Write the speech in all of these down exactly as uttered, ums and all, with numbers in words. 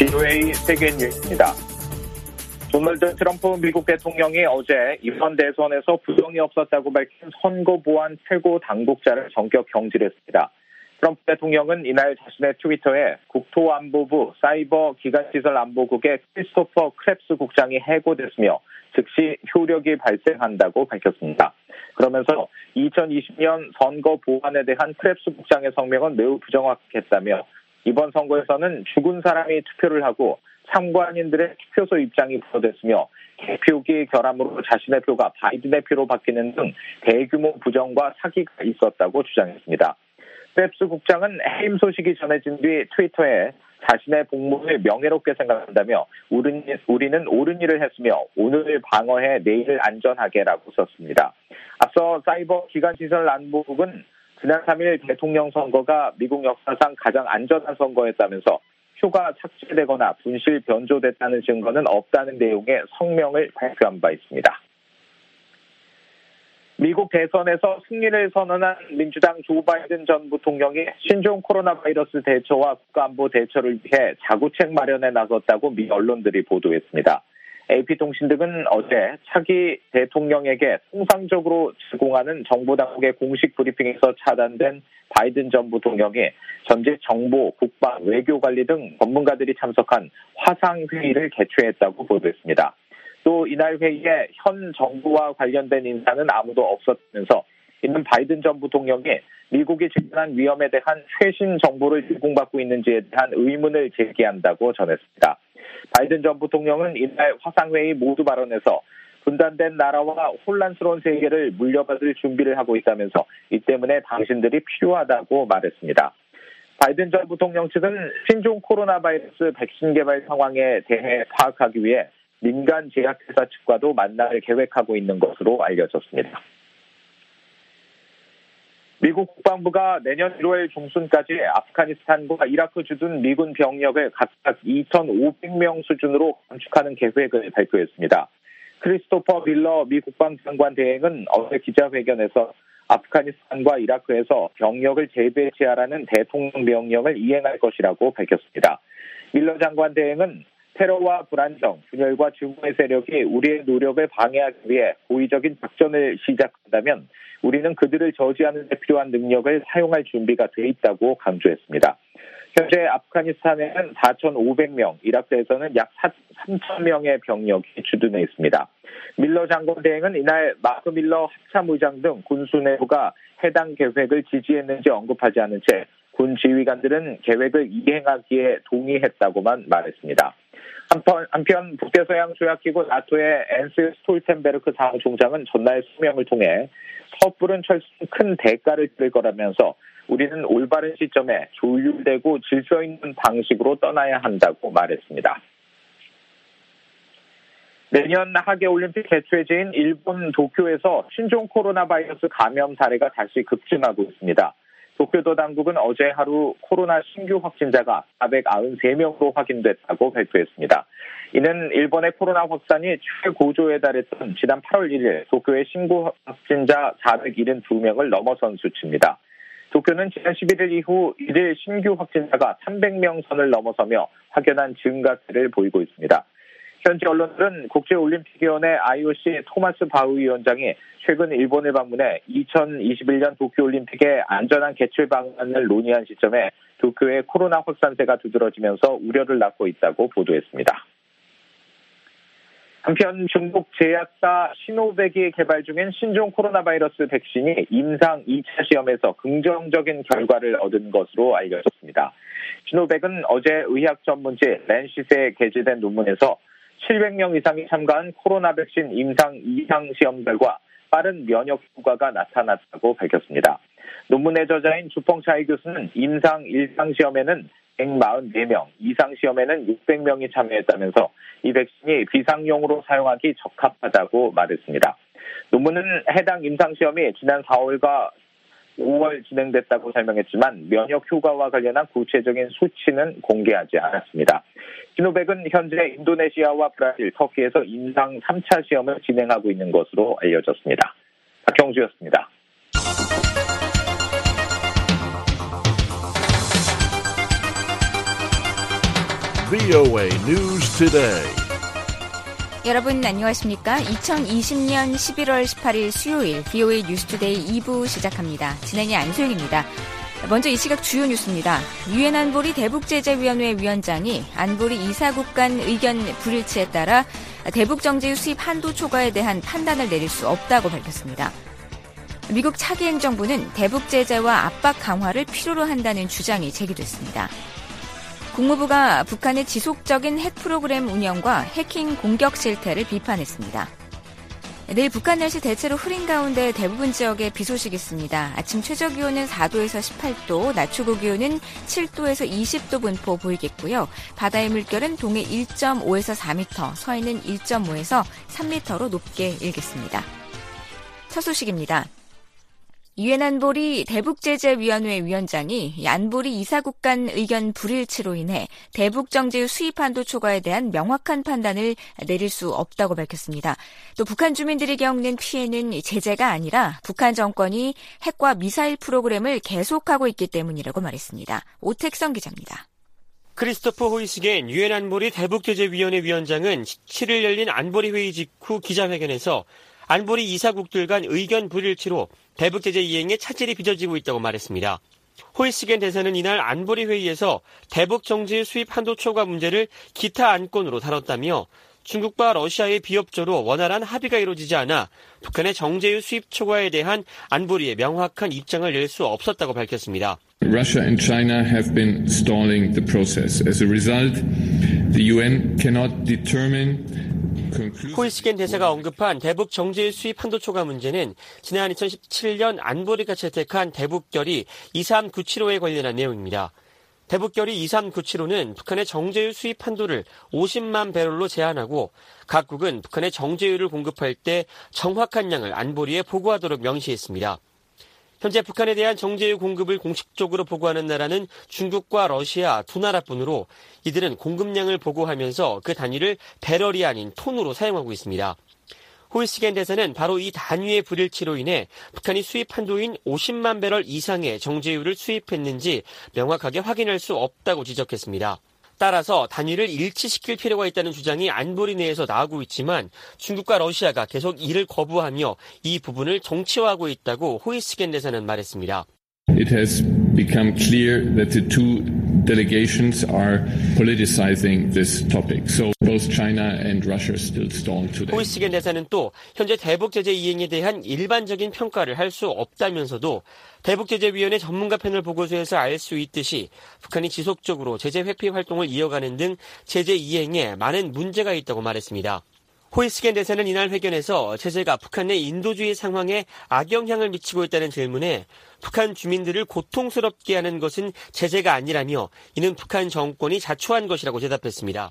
일요일 세계 뉴스입니다. 도널드 트럼프 미국 대통령이 어제 이번 대선에서 부정이 없었다고 밝힌 선거보안 최고 당국자를 전격 경질했습니다. 트럼프 대통령은 이날 자신의 트위터에 국토안보부 사이버 기간시설안보국의 크리스토퍼 크랩스 국장이 해고됐으며 즉시 효력이 발생한다고 밝혔습니다. 그러면서 이천이십 년 선거 보안에 대한 크랩스 국장의 성명은 매우 부정확했다며 이번 선거에서는 죽은 사람이 투표를 하고 참관인들의 투표소 입장이 부여됐으며 개표기 결함으로 자신의 표가 바이든의 표로 바뀌는 등 대규모 부정과 사기가 있었다고 주장했습니다. 크랩스 국장은 해임 소식이 전해진 뒤 트위터에 자신의 복무를 명예롭게 생각한다며 우리는 옳은 일을 했으며 오늘을 방어해 내일을 안전하게라고 썼습니다. 앞서 사이버 기간시설 안보국은 지난 삼 일 대통령 선거가 미국 역사상 가장 안전한 선거였다면서 표가 삭제되거나 분실 변조됐다는 증거는 없다는 내용의 성명을 발표한 바 있습니다. 미국 대선에서 승리를 선언한 민주당 조 바이든 전 부통령이 신종 코로나 바이러스 대처와 국가안보 대처를 위해 자구책 마련에 나섰다고 미 언론들이 보도했습니다. 에이피통신 등은 어제 차기 대통령에게 통상적으로 제공하는 정보당국의 공식 브리핑에서 차단된 바이든 전 부통령이 전직 정보, 국방, 외교 관리 등 전문가들이 참석한 화상회의를 개최했다고 보도했습니다. 또 이날 회의에 현 정부와 관련된 인사는 아무도 없었면서 이는 바이든 전 부통령이 미국이 직면한 위험에 대한 최신 정보를 제공받고 있는지에 대한 의문을 제기한다고 전했습니다. 바이든 전 부통령은 이날 화상회의 모두 발언에서 분단된 나라와 혼란스러운 세계를 물려받을 준비를 하고 있다면서 이 때문에 당신들이 필요하다고 말했습니다. 바이든 전 부통령 측은 신종 코로나 바이러스 백신 개발 상황에 대해 파악하기 위해 민간 제약회사 측과도 만남을 계획하고 있는 것으로 알려졌습니다. 미국 국방부가 내년 일월 중순까지 아프가니스탄과 이라크 주둔 미군 병력을 각각 이천오백 명 수준으로 감축하는 계획을 발표했습니다. 크리스토퍼 밀러 미 국방장관 대행은 어제 기자회견에서 아프가니스탄과 이라크에서 병력을 재배치하라는 대통령 명령을 이행할 것이라고 밝혔습니다. 밀러 장관 대행은 테러와 불안정, 분열과 증오의 세력이 우리의 노력을 방해하기 위해 고의적인 작전을 시작한다면 우리는 그들을 저지하는 데 필요한 능력을 사용할 준비가 돼 있다고 강조했습니다. 현재 아프가니스탄에는 사천오백 명, 이라크에서는 약 삼천 명의 병력이 주둔해 있습니다. 밀러 장관 대행은 이날 마크 밀러 합참의장 등 군수 내부가 해당 계획을 지지했는지 언급하지 않은 채 군 지휘관들은 계획을 이행하기에 동의했다고만 말했습니다. 한편, 한편 북대서양 조약기구 나토의 엔스 스톨텐베르크 사무총장은 전날 수명을 통해 섣부른 철수는 큰 대가를 치를 거라면서 우리는 올바른 시점에 조율되고 질서 있는 방식으로 떠나야 한다고 말했습니다. 내년 하계올림픽 개최지인 일본 도쿄에서 신종 코로나 바이러스 감염 사례가 다시 급증하고 있습니다. 도쿄도 당국은 어제 하루 코로나 신규 확진자가 사백구십삼 명으로 확인됐다고 발표했습니다. 이는 일본의 코로나 확산이 최고조에 달했던 지난 팔월 일일 도쿄의 신고 확진자 사백칠십이 명을 넘어선 수치입니다. 도쿄는 지난 십일일 이후 일일 신규 확진자가 삼백 명 선을 넘어서며 확연한 증가세를 보이고 있습니다. 현지 언론들은 국제올림픽위원회 아이오씨 토마스 바흐 위원장이 최근 일본을 방문해 이천이십일 년 도쿄올림픽의 안전한 개최 방안을 논의한 시점에 도쿄의 코로나 확산세가 두드러지면서 우려를 낳고 있다고 보도했습니다. 한편 중국 제약사 시노백이 개발 중인 신종 코로나 바이러스 백신이 임상 이 차 시험에서 긍정적인 결과를 얻은 것으로 알려졌습니다. 시노백은 어제 의학 전문지 랜시스에 게재된 논문에서 칠백 명 이상이 참가한 코로나 백신 임상 이 상 시험 결과 빠른 면역 효과가 나타났다고 밝혔습니다. 논문의 저자인 주펑차이 교수는 임상 일 상 시험에는 백사십사 명, 이 상 시험에는 육백 명이 참여했다면서 이 백신이 비상용으로 사용하기 적합하다고 말했습니다. 논문은 해당 임상시험이 지난 사월과 오월 진행됐다고 설명했지만 면역 효과와 관련한 구체적인 수치는 공개하지 않았습니다. 시노백은 현재 인도네시아와 브라질, 터키에서 임상 삼 차 시험을 진행하고 있는 것으로 알려졌습니다. 박형주였습니다. 브이오에이 News Today. 여러분 안녕하십니까? 이천이십년 십일월 십팔일 수요일 브이오에이 뉴스투데이 이 부 시작합니다. 진행의 안소영입니다. 먼저 이 시각 주요 뉴스입니다. 유엔 안보리 대북제재위원회 위원장이 안보리 이사국 간 의견 불일치에 따라 대북정제유 수입 한도 초과에 대한 판단을 내릴 수 없다고 밝혔습니다. 미국 차기 행정부는 대북제재와 압박 강화를 필요로 한다는 주장이 제기됐습니다. 국무부가 북한의 지속적인 핵 프로그램 운영과 해킹 공격 실태를 비판했습니다. 내일 북한 날씨 대체로 흐린 가운데 대부분 지역에 비 소식이 있습니다. 아침 최저기온은 사도에서 십팔도, 낮 최고기온은 칠도에서 이십도 분포 보이겠고요. 바다의 물결은 동해 일 점 오에서 사 미터, 서해는 일 점 오에서 삼 미터로 높게 일겠습니다. 첫 소식입니다. 유엔 안보리 대북제재위원회 위원장이 안보리 이사국 간 의견 불일치로 인해 대북정제유 수입 한도 초과에 대한 명확한 판단을 내릴 수 없다고 밝혔습니다. 또 북한 주민들이 겪는 피해는 제재가 아니라 북한 정권이 핵과 미사일 프로그램을 계속하고 있기 때문이라고 말했습니다. 오택성 기자입니다. 크리스토퍼 호이스겐 유엔 안보리 대북제재위원회 위원장은 칠일 열린 안보리 회의 직후 기자회견에서 안보리 이사국들 간 의견 불일치로 대북제재 이행에 차질이 빚어지고 있다고 말했습니다. 호이스겐 대사는 이날 안보리 회의에서 대북정제유 수입 한도 초과 문제를 기타 안건으로 다뤘다며 중국과 러시아의 비협조로 원활한 합의가 이루어지지 않아 북한의 정제유 수입 초과에 대한 안보리의 명확한 입장을 낼 수 없었다고 밝혔습니다. Russia and China have been stalling the process. As a result, the 유엔 cannot determine 호이스겐 대사가 언급한 대북 정제유 수입 한도 초과 문제는 지난 이천십칠년 안보리가 채택한 대북결의 이삼구칠호에 관련한 내용입니다. 대북결의 이삼구칠호는 북한의 정제유 수입 한도를 오십만 배럴로 제한하고 각국은 북한의 정제유를 공급할 때 정확한 양을 안보리에 보고하도록 명시했습니다. 현재 북한에 대한 정제유 공급을 공식적으로 보고하는 나라는 중국과 러시아 두 나라뿐으로 이들은 공급량을 보고하면서 그 단위를 배럴이 아닌 톤으로 사용하고 있습니다. 호이스겐 대사는 바로 이 단위의 불일치로 인해 북한이 수입 한도인 오십만 배럴 이상의 정제유를 수입했는지 명확하게 확인할 수 없다고 지적했습니다. 따라서 단위를 일치시킬 필요가 있다는 주장이 안보리 내에서 나오고 있지만 중국과 러시아가 계속 이를 거부하며 이 부분을 정치화하고 있다고 호이스겐 대사는 말했습니다. It has become clear that the two delegations are politicizing this topic. So both China and Russia are still stalled today. 호이스겐 대사는 또 현재 대북제재 이행에 대한 일반적인 평가를 할 수 없다면서도 대북제재위원회 전문가 패널 보고서에서 알 수 있듯이 북한이 지속적으로 제재 회피 활동을 이어가는 등 제재 이행에 많은 문제가 있다고 말했습니다. 호이스겐 대사는 이날 회견에서 제재가 북한 내 인도주의 상황에 악영향을 미치고 있다는 질문에 북한 주민들을 고통스럽게 하는 것은 제재가 아니라며 이는 북한 정권이 자초한 것이라고 대답했습니다.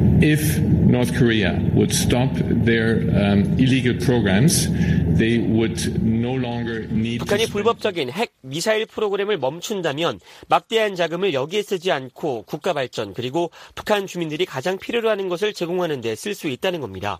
If North Korea would stop their um, illegal programs, they would no longer need 북한이 불법적인 핵, 미사일 프로그램을 멈춘다면 막대한 자금을 여기에 쓰지 않고 국가 발전 그리고 북한 주민들이 가장 필요로 하는 것을 제공하는 데 쓸 수 있다는 겁니다.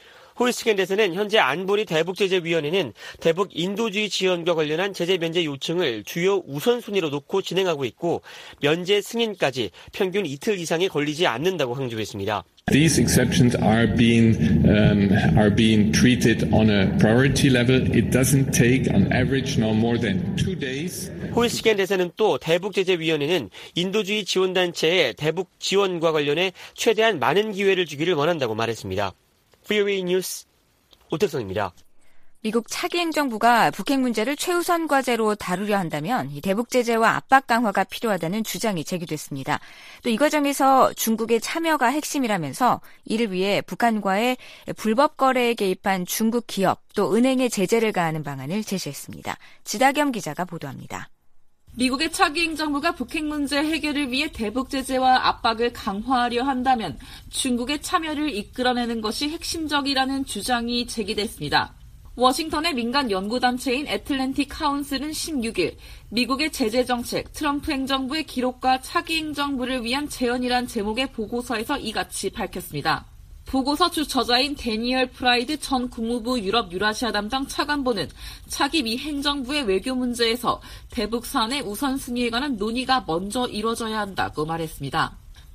호이스겐 대사는 현재 안보리 대북제재위원회는 대북 인도주의 지원과 관련한 제재 면제 요청을 주요 우선순위로 놓고 진행하고 있고 면제 승인까지 평균 이틀 이상이 걸리지 않는다고 강조했습니다. These exceptions are being um, are being treated on a priority level. It doesn't take on average no more than two days. 호이스겐 대사는 또 대북제재위원회는 인도주의 지원단체의 대북 지원과 관련해 최대한 많은 기회를 주기를 원한다고 말했습니다. 브이오에이 뉴스 오택성입니다. 미국 차기 행정부가 북핵 문제를 최우선 과제로 다루려 한다면 이 대북 제재와 압박 강화가 필요하다는 주장이 제기됐습니다. 또 이 과정에서 중국의 참여가 핵심이라면서 이를 위해 북한과의 불법 거래에 개입한 중국 기업 또 은행에 제재를 가하는 방안을 제시했습니다. 지다겸 기자가 보도합니다. 미국의 차기 행정부가 북핵 문제 해결을 위해 대북 제재와 압박을 강화하려 한다면 중국의 참여를 이끌어내는 것이 핵심적이라는 주장이 제기됐습니다. 워싱턴의 민간 연구단체인 애틀랜틱 카운슬은 십육일 미국의 제재정책, 트럼프 행정부의 기록과 차기 행정부를 위한 재현이란 제목의 보고서에서 이같이 밝혔습니다. 보고서 주 저자인 데니얼 프라이드 전 국무부 유럽 유라시아 담당 차관보는 차기 미 행정부의 외교 문제에서 대북 사안의 우선순위에 관한 논의가 먼저 이뤄져야 한다고 말했습니다.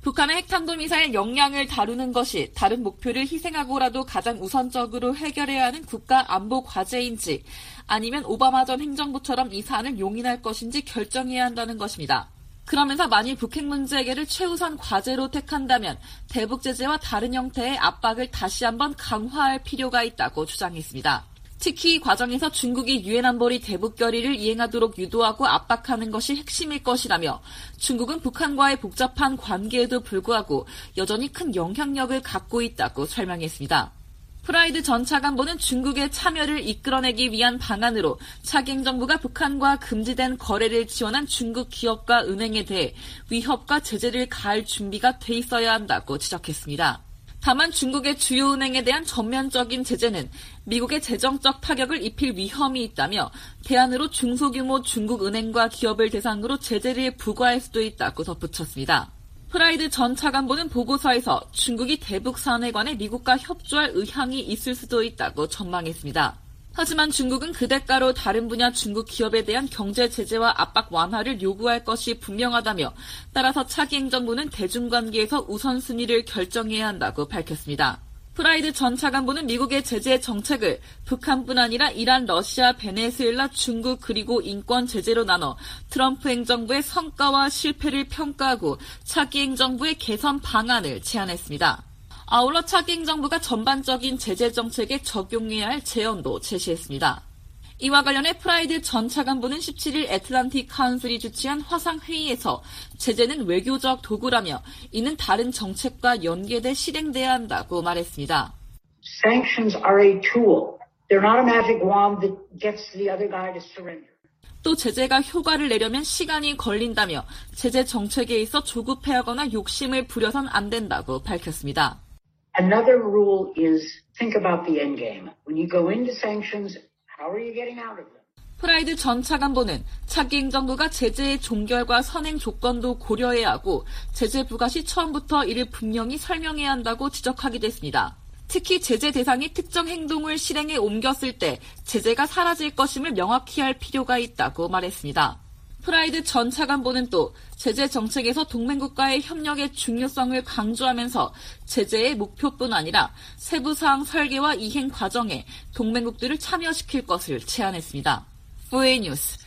북한의 핵탄도미사일 역량을 다루는 것이 다른 목표를 희생하고라도 가장 우선적으로 해결해야 하는 국가 안보 과제인지 아니면 오바마 전 행정부처럼 이 사안을 용인할 것인지 결정해야 한다는 것입니다. 그러면서 만일 북핵 문제 해결을 최우선 과제로 택한다면 대북 제재와 다른 형태의 압박을 다시 한번 강화할 필요가 있다고 주장했습니다. 특히 이 과정에서 중국이 유엔 안보리 대북 결의를 이행하도록 유도하고 압박하는 것이 핵심일 것이라며 중국은 북한과의 복잡한 관계에도 불구하고 여전히 큰 영향력을 갖고 있다고 설명했습니다. 프라이드 전 차관보는 중국의 참여를 이끌어내기 위한 방안으로 차기 행정부가 북한과 금지된 거래를 지원한 중국 기업과 은행에 대해 위협과 제재를 가할 준비가 돼 있어야 한다고 지적했습니다. 다만 중국의 주요 은행에 대한 전면적인 제재는 미국의 재정적 타격을 입힐 위험이 있다며 대안으로 중소규모 중국 은행과 기업을 대상으로 제재를 부과할 수도 있다고 덧붙였습니다. 프라이드 전 차관보는 보고서에서 중국이 대북 사안에 관해 미국과 협조할 의향이 있을 수도 있다고 전망했습니다. 하지만 중국은 그 대가로 다른 분야 중국 기업에 대한 경제 제재와 압박 완화를 요구할 것이 분명하다며 따라서 차기 행정부는 대중관계에서 우선순위를 결정해야 한다고 밝혔습니다. 프라이드 전 차관보는 미국의 제재 정책을 북한뿐 아니라 이란, 러시아, 베네수엘라, 중국 그리고 인권 제재로 나눠 트럼프 행정부의 성과와 실패를 평가하고 차기 행정부의 개선 방안을 제안했습니다. 아울러 차기 행정부가 전반적인 제재 정책에 적용해야 할 제언도 제시했습니다. 이와 관련해 프라이드 전 차관보는 십칠일 애틀란틱 카운슬이 주최한 화상회의에서 제재는 외교적 도구라며 이는 다른 정책과 연계돼 실행돼야 한다고 말했습니다. Sanctions are a tool. They're not a magic wand that gets the other guy to surrender. 또 제재가 효과를 내려면 시간이 걸린다며 제재 정책에 있어 조급해하거나 욕심을 부려선 안 된다고 밝혔습니다. Another rule is think about the end game. When you go into sanctions, how are you getting out of them? 프라이드 전 차관보는 차기 행정부가 제재의 종결과 선행 조건도 고려해야 하고 제재 부과 시 처음부터 이를 분명히 설명해야 한다고 지적하기도 했습니다. 특히 제재 대상이 특정 행동을 실행에 옮겼을 때 제재가 사라질 것임을 명확히 할 필요가 있다고 말했습니다. 프라이드 전 차관보는 또 제재 정책에서 동맹국가의 협력의 중요성을 강조하면서 제재의 목표뿐 아니라 세부 사항 설계와 이행 과정에 동맹국들을 참여시킬 것을 제안했습니다. 포에이 뉴스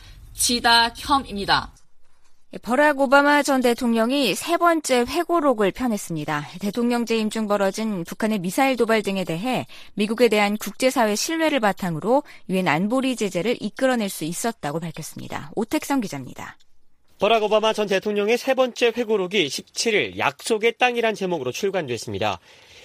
지다혐입니다. 버락 오바마 전 대통령이 세 번째 회고록을 펴냈습니다. 대통령 재임 중 벌어진 북한의 미사일 도발 등에 대해 미국에 대한 국제사회 신뢰를 바탕으로 유엔 안보리 제재를 이끌어낼 수 있었다고 밝혔습니다. 오택성 기자입니다. 버락 오바마 전 대통령의 세 번째 회고록이 십칠일 약속의 땅이란 제목으로 출간됐습니다.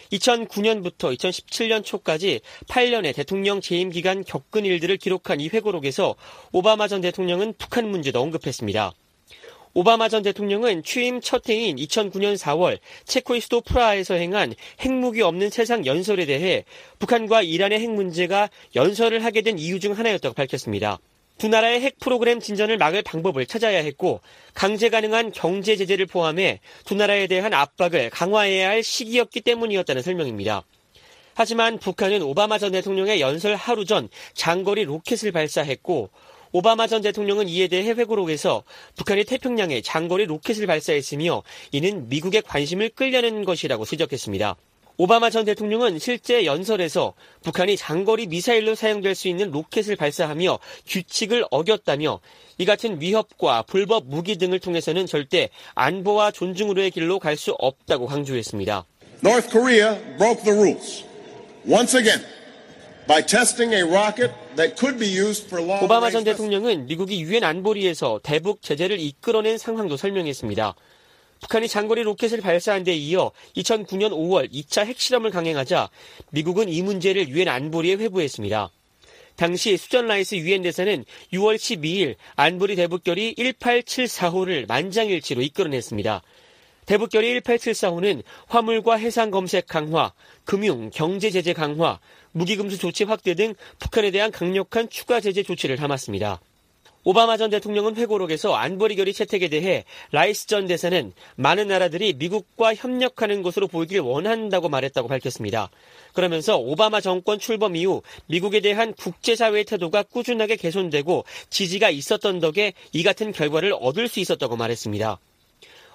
이천구년부터 이천십칠년 초까지 팔 년의 대통령 재임 기간 겪은 일들을 기록한 이 회고록에서 오바마 전 대통령은 북한 문제도 언급했습니다. 오바마 전 대통령은 취임 첫 해인 이천구년 사월 체코의 수도 프라하에서 행한 핵무기 없는 세상 연설에 대해 북한과 이란의 핵 문제가 연설을 하게 된 이유 중 하나였다고 밝혔습니다. 두 나라의 핵 프로그램 진전을 막을 방법을 찾아야 했고 강제 가능한 경제 제재를 포함해 두 나라에 대한 압박을 강화해야 할 시기였기 때문이었다는 설명입니다. 하지만 북한은 오바마 전 대통령의 연설 하루 전 장거리 로켓을 발사했고 오바마 전 대통령은 이에 대해 회고록에서 북한이 태평양에 장거리 로켓을 발사했으며 이는 미국의 관심을 끌려는 것이라고 지적했습니다. 오바마 전 대통령은 실제 연설에서 북한이 장거리 미사일로 사용될 수 있는 로켓을 발사하며 규칙을 어겼다며 이 같은 위협과 불법 무기 등을 통해서는 절대 안보와 존중으로의 길로 갈 수 없다고 강조했습니다. North Korea broke the rules once again. By testing a rocket that could be used for long 오바마 전 대통령은 미국이 유엔 안보리에서 대북 제재를 이끌어낸 상황도 설명했습니다. 북한이 장거리 로켓을 발사한 데 이어 이천구년 오월 이 차 핵실험을 강행하자 미국은 이 문제를 유엔 안보리에 회부했습니다. 당시 수전 라이스 유엔 대사는 유월 십이일 안보리 대북결의 일팔칠사호를 만장일치로 이끌어냈습니다. 대북결의 일팔칠사호는 화물과 해상 검색 강화, 금융, 경제 제재 강화, 무기금수 조치 확대 등 북한에 대한 강력한 추가 제재 조치를 담았습니다. 오바마 전 대통령은 회고록에서 안보리 결의 채택에 대해 라이스 전 대사는 많은 나라들이 미국과 협력하는 것으로 보이길 원한다고 말했다고 밝혔습니다. 그러면서 오바마 정권 출범 이후 미국에 대한 국제사회의 태도가 꾸준하게 개선되고 지지가 있었던 덕에 이 같은 결과를 얻을 수 있었다고 말했습니다.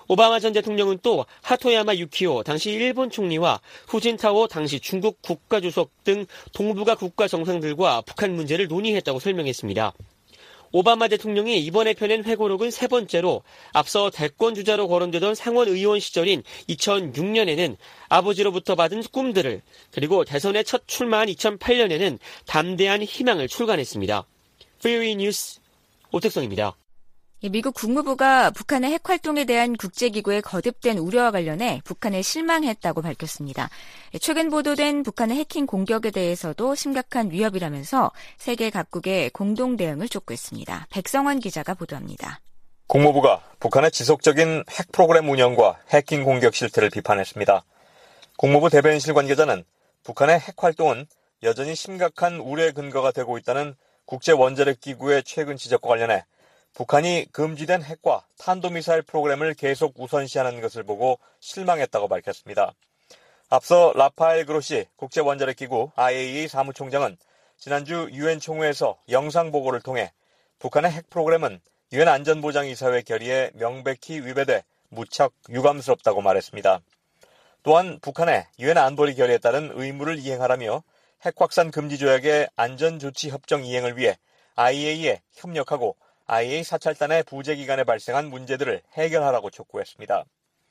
오바마 전 대통령은 또 하토야마 유키오 당시 일본 총리와 후진타오 당시 중국 국가주석 등 동북아 국가 정상들과 북한 문제를 논의했다고 설명했습니다. 오바마 대통령이 이번에 펴낸 회고록은 세 번째로 앞서 대권 주자로 거론되던 상원 의원 시절인 이천육 년에는 아버지로부터 받은 꿈들을, 그리고 대선에 첫 출마한 이천팔 년에는 담대한 희망을 출간했습니다. 브이오에이 뉴스 오택성입니다. 미국 국무부가 북한의 핵 활동에 대한 국제기구의 거듭된 우려와 관련해 북한에 실망했다고 밝혔습니다. 최근 보도된 북한의 해킹 공격에 대해서도 심각한 위협이라면서 세계 각국의 공동 대응을 촉구했습니다. 백성원 기자가 보도합니다. 국무부가 북한의 지속적인 핵 프로그램 운영과 해킹 공격 실태를 비판했습니다. 국무부 대변인실 관계자는 북한의 핵 활동은 여전히 심각한 우려의 근거가 되고 있다는 국제원자력기구의 최근 지적과 관련해 북한이 금지된 핵과 탄도미사일 프로그램을 계속 우선시하는 것을 보고 실망했다고 밝혔습니다. 앞서 라파엘 그로시 국제원자력기구 아이에이이에이 사무총장은 지난주 유엔 총회에서 영상보고를 통해 북한의 핵 프로그램은 유엔 안전보장이사회 결의에 명백히 위배돼 무척 유감스럽다고 말했습니다. 또한 북한의 유엔 안보리 결의에 따른 의무를 이행하라며 핵 확산 금지 조약의 안전조치 협정 이행을 위해 아이에이이에 협력하고 아이에이이에이 사찰단의 부재 기간에 발생한 문제들을 해결하라고 촉구했습니다.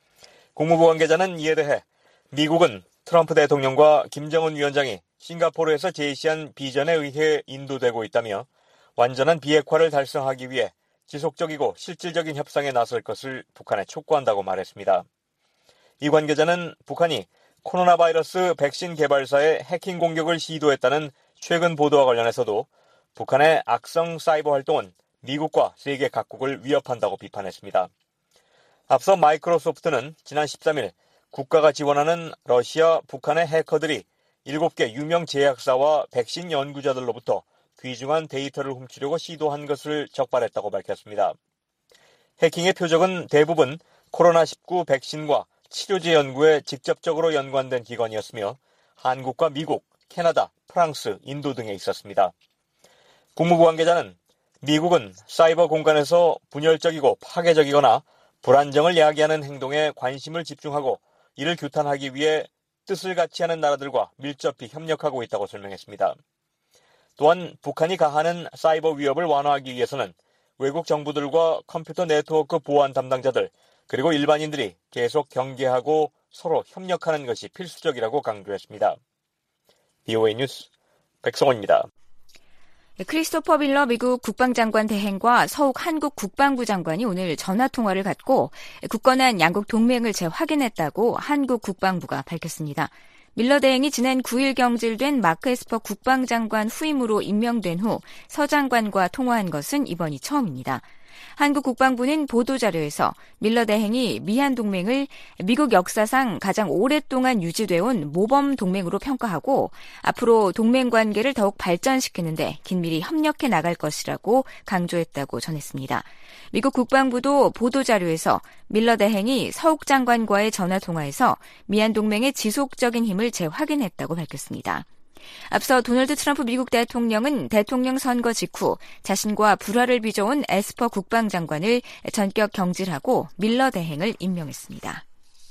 국무부 관계자는 이에 대해 미국은 트럼프 대통령과 김정은 위원장이 싱가포르에서 제시한 비전에 의해 인도되고 있다며 완전한 비핵화를 달성하기 위해 지속적이고 실질적인 협상에 나설 것을 북한에 촉구한다고 말했습니다. 이 관계자는 북한이 코로나 바이러스 백신 개발사의 해킹 공격을 시도했다는 최근 보도와 관련해서도 북한의 악성 사이버 활동은 미국과 세계 각국을 위협한다고 비판했습니다. 앞서 마이크로소프트는 지난 십삼 일 국가가 지원하는 러시아, 북한의 해커들이 일곱 개 유명 제약사와 백신 연구자들로부터 귀중한 데이터를 훔치려고 시도한 것을 적발했다고 밝혔습니다. 해킹의 표적은 대부분 코로나 십구 백신과 치료제 연구에 직접적으로 연관된 기관이었으며 한국과 미국, 캐나다, 프랑스, 인도 등에 있었습니다. 국무부 관계자는 미국은 사이버 공간에서 분열적이고 파괴적이거나 불안정을 야기하는 행동에 관심을 집중하고 이를 규탄하기 위해 뜻을 같이 하는 나라들과 밀접히 협력하고 있다고 설명했습니다. 또한 북한이 가하는 사이버 위협을 완화하기 위해서는 외국 정부들과 컴퓨터 네트워크 보안 담당자들 그리고 일반인들이 계속 경계하고 서로 협력하는 것이 필수적이라고 강조했습니다. 비오에이 뉴스 백성원입니다. 크리스토퍼 밀러 미국 국방장관 대행과 서욱 한국 국방부 장관이 오늘 전화통화를 갖고 굳건한 양국 동맹을 재확인했다고 한국 국방부가 밝혔습니다. 밀러 대행이 지난 구 일 경질된 마크 에스퍼 국방장관 후임으로 임명된 후 서 장관과 통화한 것은 이번이 처음입니다. 한국 국방부는 보도자료에서 밀러 대행이 미한 동맹을 미국 역사상 가장 오랫동안 유지돼온 모범 동맹으로 평가하고 앞으로 동맹 관계를 더욱 발전시키는데 긴밀히 협력해 나갈 것이라고 강조했다고 전했습니다. 미국 국방부도 보도자료에서 밀러 대행이 서욱 장관과의 전화통화에서 미한 동맹의 지속적인 힘을 재확인했다고 밝혔습니다. 앞서 도널드 트럼프 미국 대통령은 대통령 선거 직후 자신과 불화를 빚어온 에스퍼 국방장관을 전격 경질하고 밀러 대행을 임명했습니다.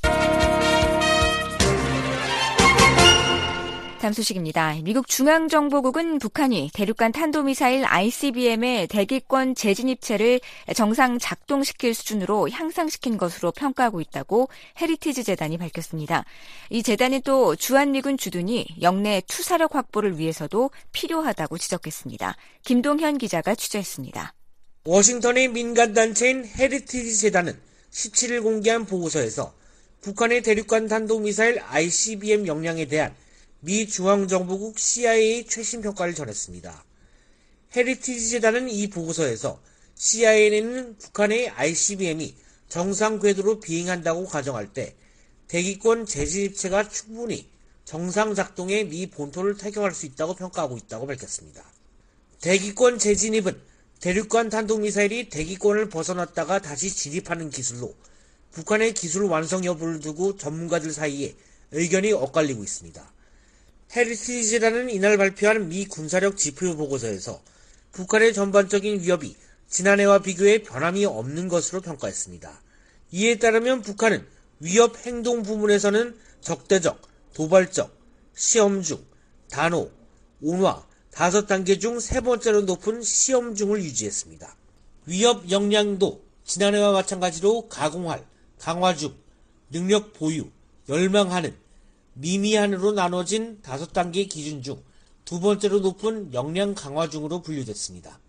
다음 소식입니다. 미국 중앙정보국은 북한이 대륙간 탄도미사일 아이씨비엠의 대기권 재진입체를 정상 작동시킬 수준으로 향상시킨 것으로 평가하고 있다고 헤리티지 재단이 밝혔습니다. 이 재단은 또 주한미군 주둔이 영내 투사력 확보를 위해서도 필요하다고 지적했습니다. 김동현 기자가 취재했습니다. 워싱턴의 민간단체인 헤리티지 재단은 십칠 일 공개한 보고서에서 북한의 대륙간 탄도미사일 아이씨비엠 역량에 대한 미 중앙정보국 씨아이에이 최신 평가를 전했습니다. 헤리티지 재단은 이 보고서에서 씨아이에이는 북한의 아이씨비엠이 정상 궤도로 비행한다고 가정할 때 대기권 재진입체가 충분히 정상 작동해 미 본토를 타격할 수 있다고 평가하고 있다고 밝혔습니다. 대기권 재진입은 대륙간 탄도미사일이 대기권을 벗어났다가 다시 진입하는 기술로 북한의 기술 완성 여부를 두고 전문가들 사이에 의견이 엇갈리고 있습니다. 헤리티지 재단은 이날 발표한 미 군사력 지표 보고서에서 북한의 전반적인 위협이 지난해와 비교해 변함이 없는 것으로 평가했습니다. 이에 따르면 북한은 위협 행동 부문에서는 적대적, 도발적, 시험 중, 단호, 온화, 다섯 단계 중 세 번째로 높은 시험 중을 유지했습니다. 위협 역량도 지난해와 마찬가지로 가공할, 강화 중, 능력 보유, 열망하는, 미미한으로 나눠진 다섯 단계 기준 중 두 번째로 높은 역량 강화 중으로 분류됐습니다.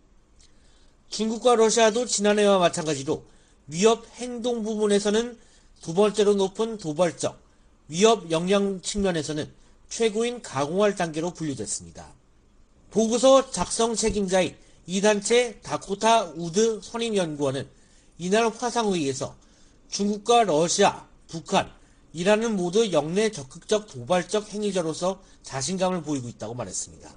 중국과 러시아도 지난해와 마찬가지로 위협 행동 부분에서는 두 번째로 높은 도발적, 위협 역량 측면에서는 최고인 가공할 단계로 분류됐습니다. 보고서 작성 책임자인 이 단체 다코타 우드 선임연구원은 이날 화상회의에서 중국과 러시아, 북한, 이란은 모두 역내 적극적 도발적 행위자로서 자신감을 보이고 있다고 말했습니다.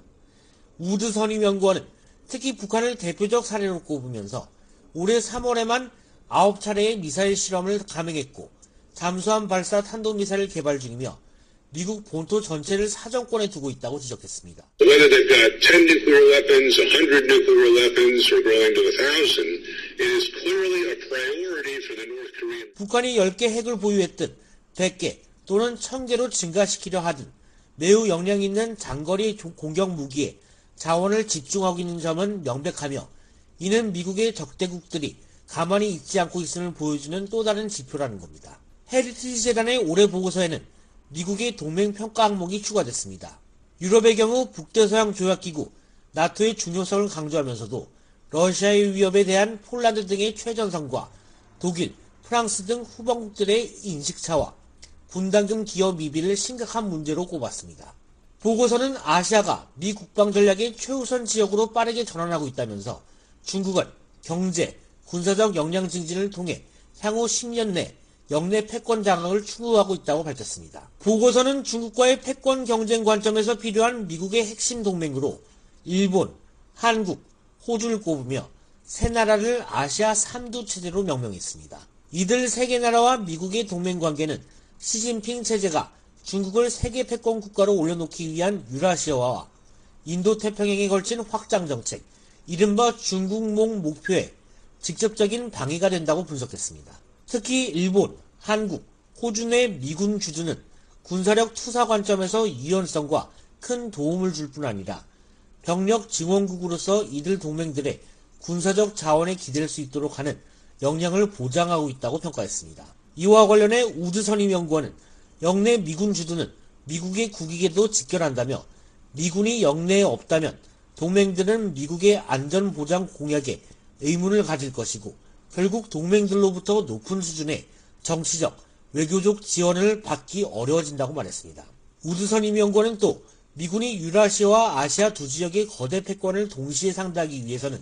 우드 선임연구원은 특히 북한을 대표적 사례로 꼽으면서 올해 삼월에만 아홉 차례의 미사일 실험을 감행했고 잠수함 발사 탄도미사일 개발 중이며 미국 본토 전체를 사정권에 두고 있다고 지적했습니다. Whether they've got ten nuclear weapons, one hundred nuclear weapons, or growing to one thousand, it is clearly a priority for the North Korean. 북한이 열 개 핵을 보유했든 백 개 또는 천 개로 증가시키려 하든 매우 역량 있는 장거리 공격 무기에 자원을 집중하고 있는 점은 명백하며 이는 미국의 적대국들이 가만히 있지 않고 있음을 보여주는 또 다른 지표라는 겁니다. 헤리티지 재단의 올해 보고서에는 미국의 동맹 평가 항목이 추가됐습니다. 유럽의 경우 북대서양 조약기구 나토의 중요성을 강조하면서도 러시아의 위협에 대한 폴란드 등의 최전선과 독일, 프랑스 등 후방국들의 인식차와 분담금 기업 미비를 심각한 문제로 꼽았습니다. 보고서는 아시아가 미 국방 전략의 최우선 지역으로 빠르게 전환하고 있다면서 중국은 경제, 군사적 역량 증진을 통해 향후 십 년 내 역내 패권 장악을 추구하고 있다고 밝혔습니다. 보고서는 중국과의 패권 경쟁 관점에서 필요한 미국의 핵심 동맹으로 일본, 한국, 호주를 꼽으며 세 나라를 아시아 삼두 체제로 명명했습니다. 이들 세 개 나라와 미국의 동맹 관계는 시진핑 체제가 중국을 세계 패권 국가로 올려놓기 위한 유라시아와 인도태평양에 걸친 확장 정책, 이른바 중국몽 목표에 직접적인 방해가 된다고 분석했습니다. 특히 일본, 한국, 호주 내 미군 주둔은 군사력 투사 관점에서 유연성과 큰 도움을 줄 뿐 아니라 병력 증원국으로서 이들 동맹들의 군사적 자원에 기댈 수 있도록 하는 역량을 보장하고 있다고 평가했습니다. 이와 관련해 우드 선임연구원은 역내 미군 주둔은 미국의 국익에도 직결한다며 미군이 역내에 없다면 동맹들은 미국의 안전보장 공약에 의문을 가질 것이고 결국 동맹들로부터 높은 수준의 정치적, 외교적 지원을 받기 어려워진다고 말했습니다. 우드 선임연구원은 또 미군이 유라시아와 아시아 두 지역의 거대 패권을 동시에 상대하기 위해서는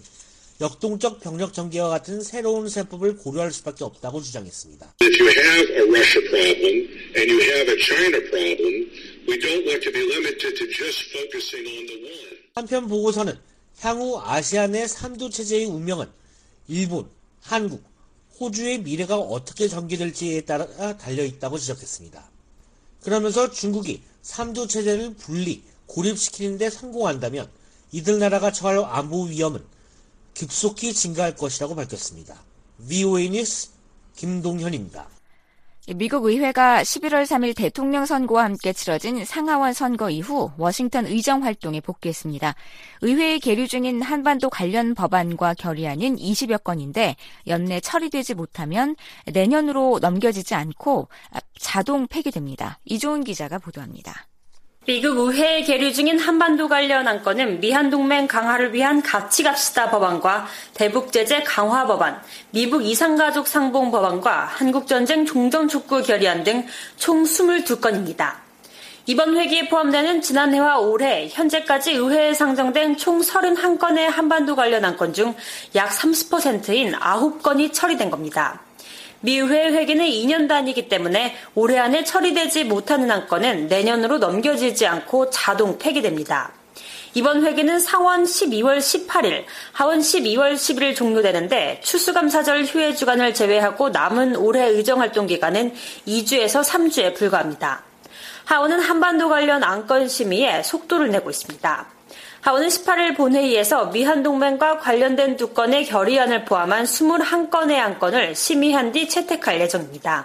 역동적 병력 전개와 같은 새로운 세법을 고려할 수밖에 없다고 주장했습니다. If you have a Russia problem and you have a China problem, we don't want to be limited to just focusing on the one. 한편 보고서는 향후 아시아 내 삼두 체제의 운명은 일본, 한국, 호주의 미래가 어떻게 전개될지에 따라 달려있다고 지적했습니다. 그러면서 중국이 삼두 체제를 분리, 고립시키는 데 성공한다면 이들 나라가 처할 안보 위험은 급속히 증가할 것이라고 밝혔습니다. 브이오에이 뉴스 김동현입니다. 미국 의회가 십일월 삼일 대통령 선거와 함께 치러진 상하원 선거 이후 워싱턴 의정 활동에 복귀했습니다. 의회에 계류 중인 한반도 관련 법안과 결의안은 이십여 건인데 연내 처리되지 못하면 내년으로 넘겨지지 않고 자동 폐기됩니다. 이조은 기자가 보도합니다. 미국 의회에 계류 중인 한반도 관련 안건은 미한동맹 강화를 위한 같이 갑시다 법안과 대북제재 강화 법안, 미북 이산가족 상봉 법안과 한국전쟁 종전촉구 결의안 등 총 이십이 건입니다. 이번 회기에 포함되는 지난해와 올해 현재까지 의회에 상정된 총 삼십일 건의 한반도 관련 안건 중 약 삼십 퍼센트인 아홉 건이 처리된 겁니다. 미 의회 회기는 이 년 단위이기 때문에 올해 안에 처리되지 못하는 안건은 내년으로 넘겨지지 않고 자동 폐기됩니다. 이번 회기는 상원 십이월 십팔일, 하원 십이월 십일일 종료되는데 추수감사절 휴회 주간을 제외하고 남은 올해 의정활동 기간은 이 주에서 삼 주에 불과합니다. 하원은 한반도 관련 안건 심의에 속도를 내고 있습니다. 하원은 십팔 일 본회의에서 미한동맹과 관련된 두 건의 결의안을 포함한 이십일 건의 안건을 심의한 뒤 채택할 예정입니다.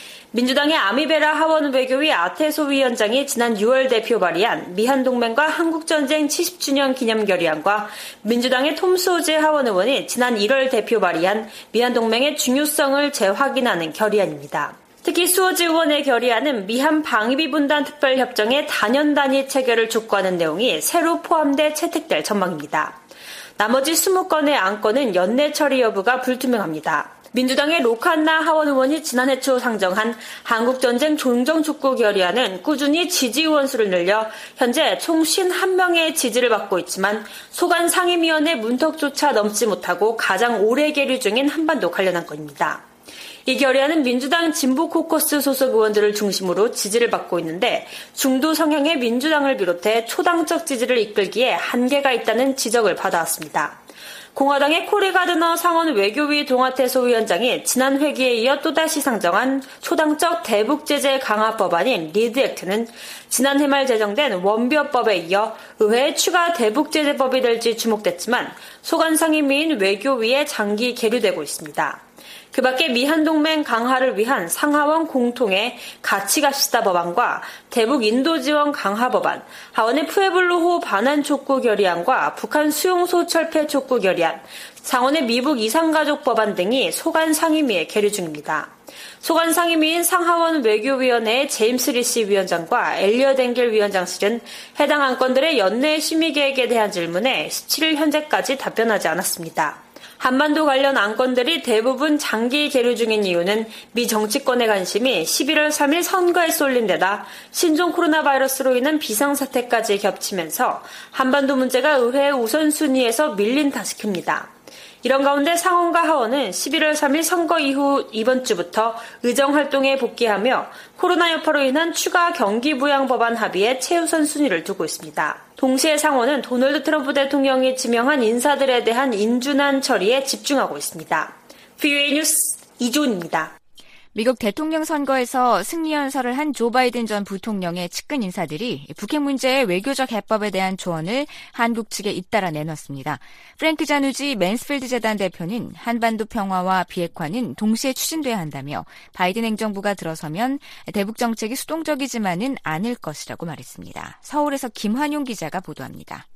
민주당의 아미베라 하원 외교위 아테소 위원장이 지난 유월 대표 발의한 미한동맹과 한국전쟁 칠십 주년 기념 결의안과 민주당의 톰 소제 하원 의원이 지난 일월 대표 발의한 미한동맹의 중요성을 재확인하는 결의안입니다. 특히 수호지 의원의 결의안은 미한 방위비 분담 특별협정의 단연 단위 체결을 촉구하는 내용이 새로 포함돼 채택될 전망입니다. 나머지 이십 건의 안건은 연내 처리 여부가 불투명합니다. 민주당의 로칸나 하원 의원이 지난해 초 상정한 한국전쟁 종정촉구 결의안은 꾸준히 지지 의원 수를 늘려 현재 총 오십일 명의 지지를 받고 있지만 소관 상임위원회 문턱조차 넘지 못하고 가장 오래 계류 중인 한반도 관련 안건입니다. 이 결의안은 민주당 진보 코커스 소속 의원들을 중심으로 지지를 받고 있는데 중도 성향의 민주당을 비롯해 초당적 지지를 이끌기에 한계가 있다는 지적을 받아왔습니다. 공화당의 코리 가드너 상원 외교위 동아태소 위원장이 지난 회기에 이어 또다시 상정한 초당적 대북 제재 강화 법안인 리드 액트는 지난해 말 제정된 원벼법에 이어 의회의 추가 대북 제재법이 될지 주목됐지만 소관 상임위인 외교위에 장기 계류되고 있습니다. 그 밖에 미한동맹 강화를 위한 상하원 공통의 같이 갑시다 법안과 대북 인도 지원 강화 법안, 하원의 푸에블로호 반환 촉구 결의안과 북한 수용소 철폐 촉구 결의안, 상원의 미북 이산가족 법안 등이 소관 상임위에 계류 중입니다. 소관 상임위인 상하원 외교위원회의 제임스 리시 위원장과 엘리엇 앵겔 위원장실은 해당 안건들의 연내 심의 계획에 대한 질문에 십칠 일 현재까지 답변하지 않았습니다. 한반도 관련 안건들이 대부분 장기 계류 중인 이유는 미 정치권의 관심이 십일월 삼일 선거에 쏠린 데다 신종 코로나 바이러스로 인한 비상사태까지 겹치면서 한반도 문제가 의회의 우선순위에서 밀린 탓이 큽니다. 이런 가운데 상원과 하원은 십일월 삼일 선거 이후 이번 주부터 의정활동에 복귀하며 코로나 여파로 인한 추가 경기부양 법안 합의에 최우선 순위를 두고 있습니다. 동시에 상원은 도널드 트럼프 대통령이 지명한 인사들에 대한 인준안 처리에 집중하고 있습니다. 브이오에이 뉴스 이조은입니다. 미국 대통령 선거에서 승리 연설을 한 조 바이든 전 부통령의 측근 인사들이 북핵 문제의 외교적 해법에 대한 조언을 한국 측에 잇따라 내놨습니다. 프랭크 자누지 맨스필드 재단 대표는 한반도 평화와 비핵화는 동시에 추진돼야 한다며 바이든 행정부가 들어서면 대북 정책이 수동적이지만은 않을 것이라고 말했습니다. 서울에서 김환용 기자가 보도합니다.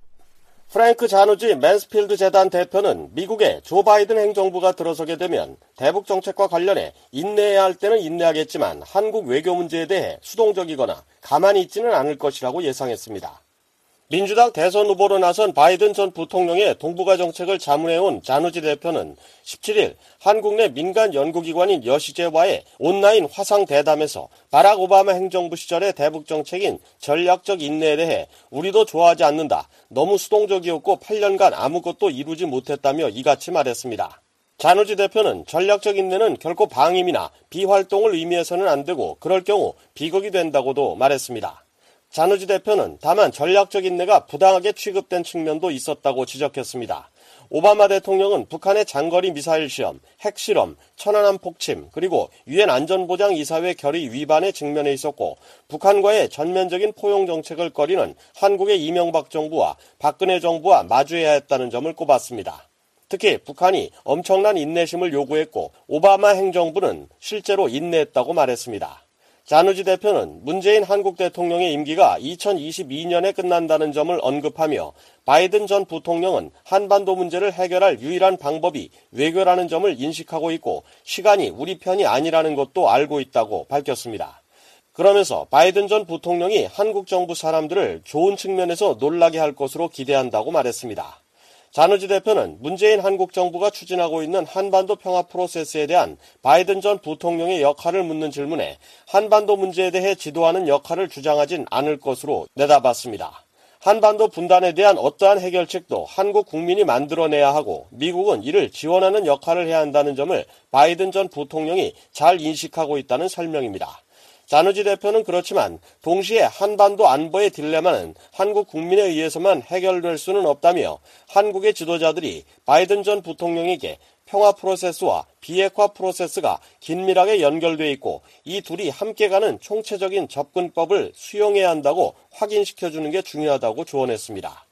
프랭크 자누지 맨스필드 재단 대표는 미국의 조 바이든 행정부가 들어서게 되면 대북 정책과 관련해 인내해야 할 때는 인내하겠지만 한국 외교 문제에 대해 수동적이거나 가만히 있지는 않을 것이라고 예상했습니다. 민주당 대선 후보로 나선 바이든 전 부통령의 동북아 정책을 자문해온 자누지 대표는 십칠 일 한국 내 민간 연구기관인 여시제와의 온라인 화상 대담에서 바락 오바마 행정부 시절의 대북 정책인 전략적 인내에 대해 우리도 좋아하지 않는다. 너무 수동적이었고 팔 년간 아무것도 이루지 못했다며 이같이 말했습니다. 자누지 대표는 전략적 인내는 결코 방임이나 비활동을 의미해서는 안 되고 그럴 경우 비극이 된다고도 말했습니다. 자누지 대표는 다만 전략적 인내가 부당하게 취급된 측면도 있었다고 지적했습니다. 오바마 대통령은 북한의 장거리 미사일 시험, 핵실험, 천안함 폭침, 그리고 유엔 안전보장이사회 결의 위반에 직면해 있었고 북한과의 전면적인 포용 정책을 꺼리는 한국의 이명박 정부와 박근혜 정부와 마주해야 했다는 점을 꼽았습니다. 특히 북한이 엄청난 인내심을 요구했고 오바마 행정부는 실제로 인내했다고 말했습니다. 자누지 대표는 문재인 한국 대통령의 임기가 이천이십이 년에 끝난다는 점을 언급하며 바이든 전 부통령은 한반도 문제를 해결할 유일한 방법이 외교라는 점을 인식하고 있고 시간이 우리 편이 아니라는 것도 알고 있다고 밝혔습니다. 그러면서 바이든 전 부통령이 한국 정부 사람들을 좋은 측면에서 놀라게 할 것으로 기대한다고 말했습니다. 자누지 대표는 문재인 한국 정부가 추진하고 있는 한반도 평화 프로세스에 대한 바이든 전 부통령의 역할을 묻는 질문에 한반도 문제에 대해 지도하는 역할을 주장하진 않을 것으로 내다봤습니다. 한반도 분단에 대한 어떠한 해결책도 한국 국민이 만들어내야 하고 미국은 이를 지원하는 역할을 해야 한다는 점을 바이든 전 부통령이 잘 인식하고 있다는 설명입니다. 자누지 대표는 그렇지만 동시에 한반도 안보의 딜레마는 한국 국민에 의해서만 해결될 수는 없다며 한국의 지도자들이 바이든 전 부통령에게 평화 프로세스와 비핵화 프로세스가 긴밀하게 연결돼 있고 이 둘이 함께 가는 총체적인 접근법을 수용해야 한다고 확인시켜주는 게 중요하다고 조언했습니다.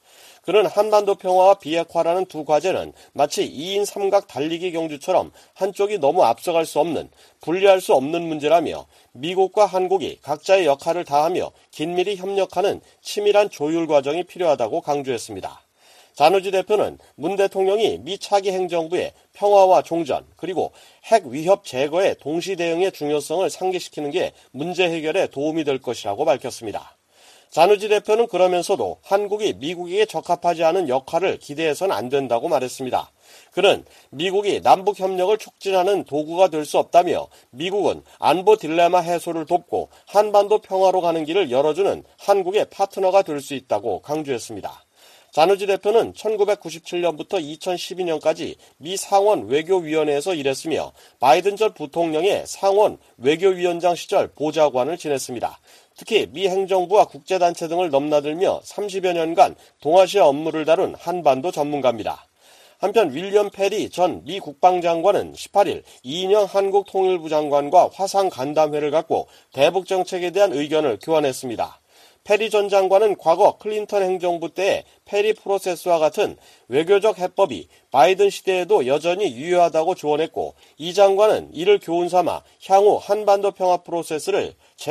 그는 한반도 평화와 비핵화라는 두 과제는 마치 이인 삼각 달리기 경주처럼 한쪽이 너무 앞서갈 수 없는, 분리할 수 없는 문제라며 미국과 한국이 각자의 역할을 다하며 긴밀히 협력하는 치밀한 조율 과정이 필요하다고 강조했습니다. 자누지 대표는 문 대통령이 미 차기 행정부의 평화와 종전 그리고 핵 위협 제거의 동시 대응의 중요성을 상기시키는 게 문제 해결에 도움이 될 것이라고 밝혔습니다. 자누지 대표는 그러면서도 한국이 미국에게 적합하지 않은 역할을 기대해서는 안 된다고 말했습니다. 그는 미국이 남북 협력을 촉진하는 도구가 될 수 없다며 미국은 안보 딜레마 해소를 돕고 한반도 평화로 가는 길을 열어주는 한국의 파트너가 될 수 있다고 강조했습니다. 자누지 대표는 천구백구십칠 년부터 이천십이 년까지 미 상원 외교위원회에서 일했으며 바이든 전 부통령의 상원 외교위원장 시절 보좌관을 지냈습니다. 특히 미 행정부와 국제단체 등을 넘나들며 삼십여 년간 동아시아 업무를 다룬 한반도 전문가입니다. 한편 윌리엄 페리 전 미 국방장관은 십팔 일 이인영 한국통일부 장관과 화상 간담회를 갖고 대북 정책에 대한 의견을 교환했습니다. 페리 전 장관은 과거 클린턴 행정부 때의 페리 프로세스와 같은 외교적 해법이 바이든 시대에도 여전히 유효하다고 조언했고, 이 장관은 이를 교훈 삼아 향후 한반도 평화 프로세스를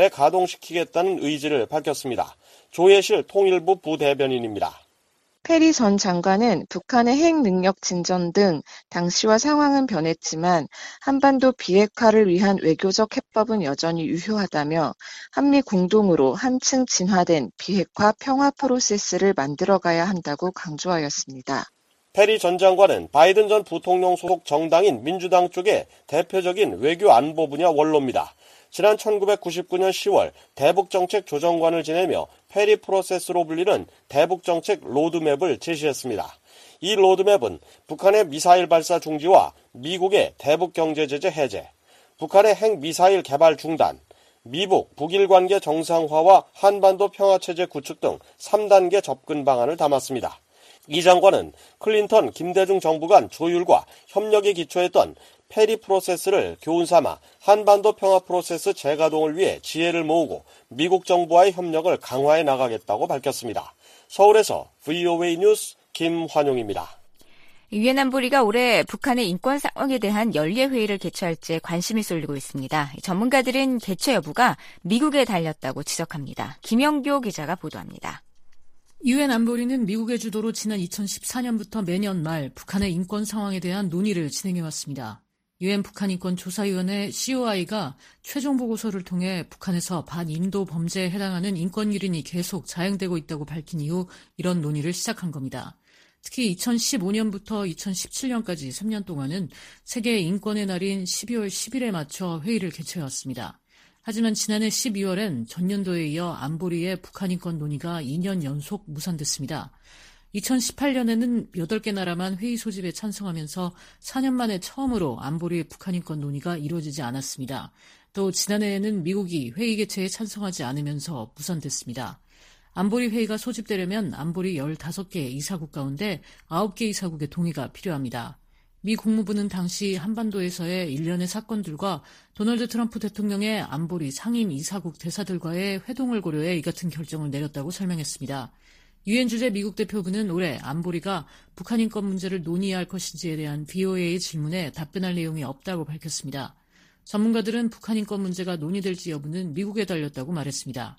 재가동시키겠다는 의지를 밝혔습니다. 조예실 통일부 부대변인입니다. 페리 전 장관은 북한의 핵 능력 진전 등 당시와 상황은 변했지만 한반도 비핵화를 위한 외교적 해법은 여전히 유효하다며 한미 공동으로 한층 진화된 비핵화 평화 프로세스를 만들어가야 한다고 강조하였습니다. 페리 전 장관은 바이든 전 부통령 소속 정당인 민주당 쪽의 대표적인 외교 안보 분야 원로입니다. 지난 천구백구십구 년 시월 대북정책 조정관을 지내며 페리 프로세스로 불리는 대북정책 로드맵을 제시했습니다. 이 로드맵은 북한의 미사일 발사 중지와 미국의 대북 경제 제재 해제, 북한의 핵 미사일 개발 중단, 미북, 북일 관계 정상화와 한반도 평화체제 구축 등 삼 단계 접근 방안을 담았습니다. 이 장관은 클린턴, 김대중 정부 간 조율과 협력에 기초했던 페리 프로세스를 교훈 삼아 한반도 평화 프로세스 재가동을 위해 지혜를 모으고 미국 정부와의 협력을 강화해 나가겠다고 밝혔습니다. 서울에서 브이오에이 뉴스 김환용입니다. 유엔 안보리가 올해 북한의 인권 상황에 대한 연례회의를 개최할지 관심이 쏠리고 있습니다. 전문가들은 개최 여부가 미국에 달렸다고 지적합니다. 김영교 기자가 보도합니다. 유엔 안보리는 미국의 주도로 지난 이천십사 년부터 매년 말 북한의 인권 상황에 대한 논의를 진행해왔습니다. 유엔 북한인권조사위원회 씨오아이가 최종 보고서를 통해 북한에서 반인도 범죄에 해당하는 인권 유린이 계속 자행되고 있다고 밝힌 이후 이런 논의를 시작한 겁니다. 특히 이천십오 년부터 이천십칠 년까지 삼 년 동안은 세계 인권의 날인 십이월 십일에 맞춰 회의를 개최해왔습니다. 하지만 지난해 십이월엔 전년도에 이어 안보리의 북한 인권 논의가 이 년 연속 무산됐습니다. 이천십팔 년에는 여덟 개 나라만 회의 소집에 찬성하면서 사 년 만에 처음으로 안보리 북한 인권 논의가 이루어지지 않았습니다. 또 지난해에는 미국이 회의 개최에 찬성하지 않으면서 무산됐습니다. 안보리 회의가 소집되려면 안보리 열다섯 개 이사국 가운데 아홉 개 이사국의 동의가 필요합니다. 미 국무부는 당시 한반도에서의 일련의 사건들과 도널드 트럼프 대통령의 안보리 상임 이사국 대사들과의 회동을 고려해 이 같은 결정을 내렸다고 설명했습니다. 유엔 주재 미국 대표부는 올해 안보리가 북한 인권 문제를 논의해야 할 것인지에 대한 브이오에이의 질문에 답변할 내용이 없다고 밝혔습니다. 전문가들은 북한 인권 문제가 논의될지 여부는 미국에 달렸다고 말했습니다.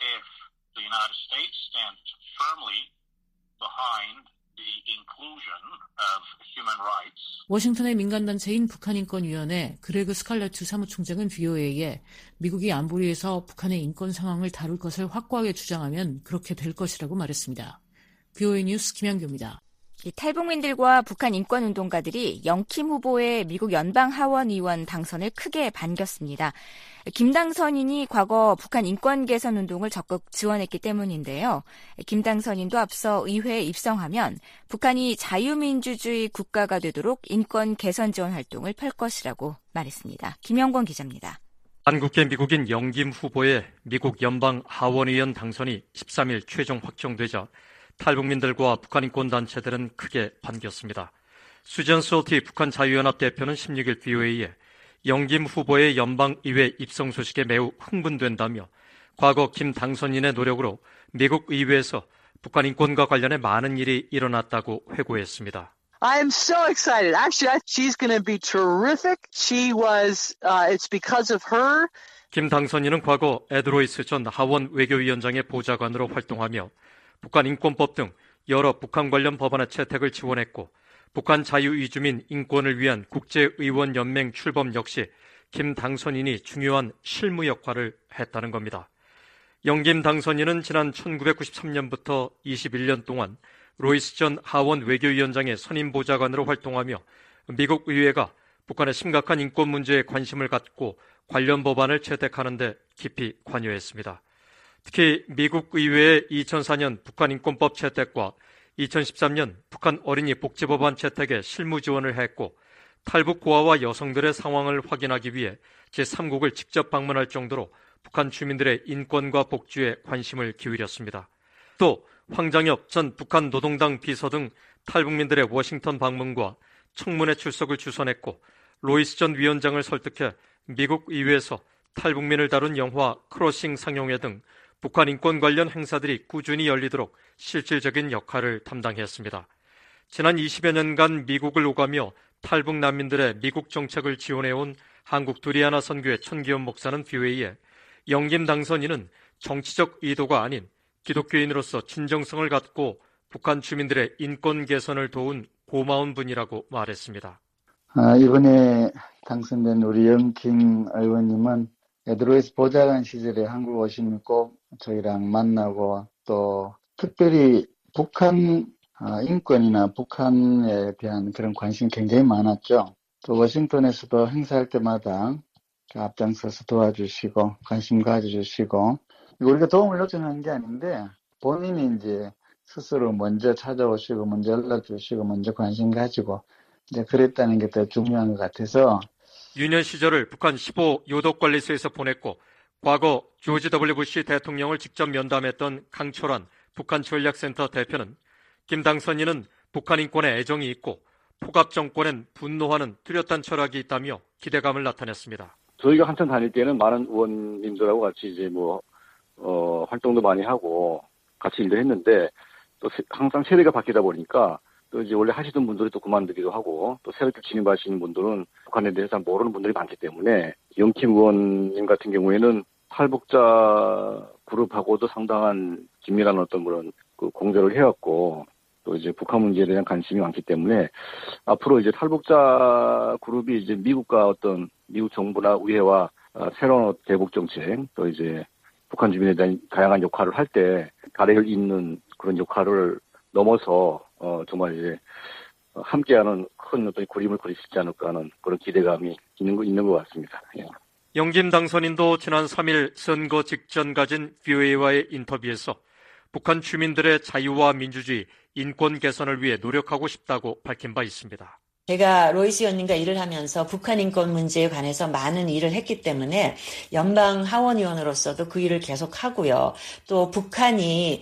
워싱턴의 민간단체인 북한인권위원회 그레그 스칼레트 사무총장은 브이오에이에 미국이 안보리에서 북한의 인권 상황을 다룰 것을 확고하게 주장하면 그렇게 될 것이라고 말했습니다. 브이오에이 뉴스 김양교입니다. 탈북민들과 북한 인권운동가들이 영킴 후보의 미국 연방하원의원 당선을 크게 반겼습니다. 김 당선인이 과거 북한 인권 개선 운동을 적극 지원했기 때문인데요. 김 당선인도 앞서 의회에 입성하면 북한이 자유민주주의 국가가 되도록 인권 개선 지원 활동을 펼 것이라고 말했습니다. 김영권 기자입니다. 한국계 미국인 영김 후보의 미국 연방하원의원 당선이 십삼 일 최종 확정되자 탈북민들과 북한 인권단체들은 크게 반겼습니다. 수전 솔티 북한 자유연합 대표는 십육 일 브이오에이에 영김 후보의 연방의회 입성 소식에 매우 흥분된다며 과거 김 당선인의 노력으로 미국 의회에서 북한 인권과 관련해 많은 일이 일어났다고 회고했습니다. I am so excited. Actually, she's going to be terrific. She was, uh, it's because of her. 김 당선인은 과거 에드로이스 전 하원 외교위원장의 보좌관으로 활동하며 북한 인권법 등 여러 북한 관련 법안의 채택을 지원했고 북한 자유이주민 인권을 위한 국제의원연맹 출범 역시 김 당선인이 중요한 실무 역할을 했다는 겁니다. 영김 당선인은 지난 천구백구십삼 년부터 이십일 년 동안 로이스 전 하원 외교위원장의 선임 보좌관으로 활동하며 미국 의회가 북한의 심각한 인권 문제에 관심을 갖고 관련 법안을 채택하는 데 깊이 관여했습니다. 특히 미국 의회의 이천사 년 북한 인권법 채택과 이천십삼 년 북한 어린이 복지법안 채택에 실무 지원을 했고 탈북 고아와 여성들의 상황을 확인하기 위해 제삼국을 직접 방문할 정도로 북한 주민들의 인권과 복지에 관심을 기울였습니다. 또 황장엽 전 북한 노동당 비서 등 탈북민들의 워싱턴 방문과 청문회 출석을 주선했고 로이스 전 위원장을 설득해 미국 의회에서 탈북민을 다룬 영화 크로싱 상영회 등 북한 인권 관련 행사들이 꾸준히 열리도록 실질적인 역할을 담당했습니다. 지난 이십여 년간 미국을 오가며 탈북 난민들의 미국 정책을 지원해온 한국 두리아나 선교회 천기현 목사는 비오에이에 영김 당선인은 정치적 의도가 아닌 기독교인으로서 진정성을 갖고 북한 주민들의 인권 개선을 도운 고마운 분이라고 말했습니다. 아, 이번에 당선된 우리 영김 의원님은 에드로이스 보좌관 시절에 한국 오시면 꼭 저희랑 만나고 또 특별히 북한 인권이나 북한에 대한 그런 관심이 굉장히 많았죠. 또 워싱턴에서도 행사할 때마다 앞장서서 도와주시고 관심 가져주시고 우리가 도움을 요청하는 게 아닌데 본인이 이제 스스로 먼저 찾아오시고 먼저 연락 주시고 먼저 관심 가지고 이제 그랬다는 게 더 중요한 것 같아서 유년 시절을 북한 십오 요독관리소에서 보냈고 과거 조지 더블유 부시 대통령을 직접 면담했던 강철환 북한 전략센터 대표는 김 당선인은 북한 인권에 애정이 있고 포갑 정권엔 분노하는 뚜렷한 철학이 있다며 기대감을 나타냈습니다. 저희가 한참 다닐 때는 많은 의원님들하고 같이 이제 뭐 어, 활동도 많이 하고 같이 일도 했는데 또 세, 항상 세대가 바뀌다 보니까 또 이제 원래 하시던 분들이 또 그만두기도 하고 또 새롭게 진입하시는 분들은 북한에 대해서 잘 모르는 분들이 많기 때문에 영김 의원님 같은 경우에는 탈북자 그룹하고도 상당한 긴밀한 어떤 그런 그 공조를 해왔고 또 이제 북한 문제에 대한 관심이 많기 때문에 앞으로 이제 탈북자 그룹이 이제 미국과 어떤 미국 정부나 의회와 새로운 대북 정책 또 이제 북한 주민에 대한 다양한 역할을 할 때 가래를 잇는 그런 역할을 넘어서 어 정말 이제 함께하는 큰 어떤 그림을 그릴 수 있지 않을까 하는 그런 기대감이 있는 거 있는 것 같습니다. 예. 영김 당선인도 지난 삼 일 선거 직전 가진 비오에이와의 인터뷰에서 북한 주민들의 자유와 민주주의, 인권 개선을 위해 노력하고 싶다고 밝힌 바 있습니다. 제가 로이스 의원님과 일을 하면서 북한 인권 문제에 관해서 많은 일을 했기 때문에 연방 하원 의원으로서도 그 일을 계속하고요. 또 북한이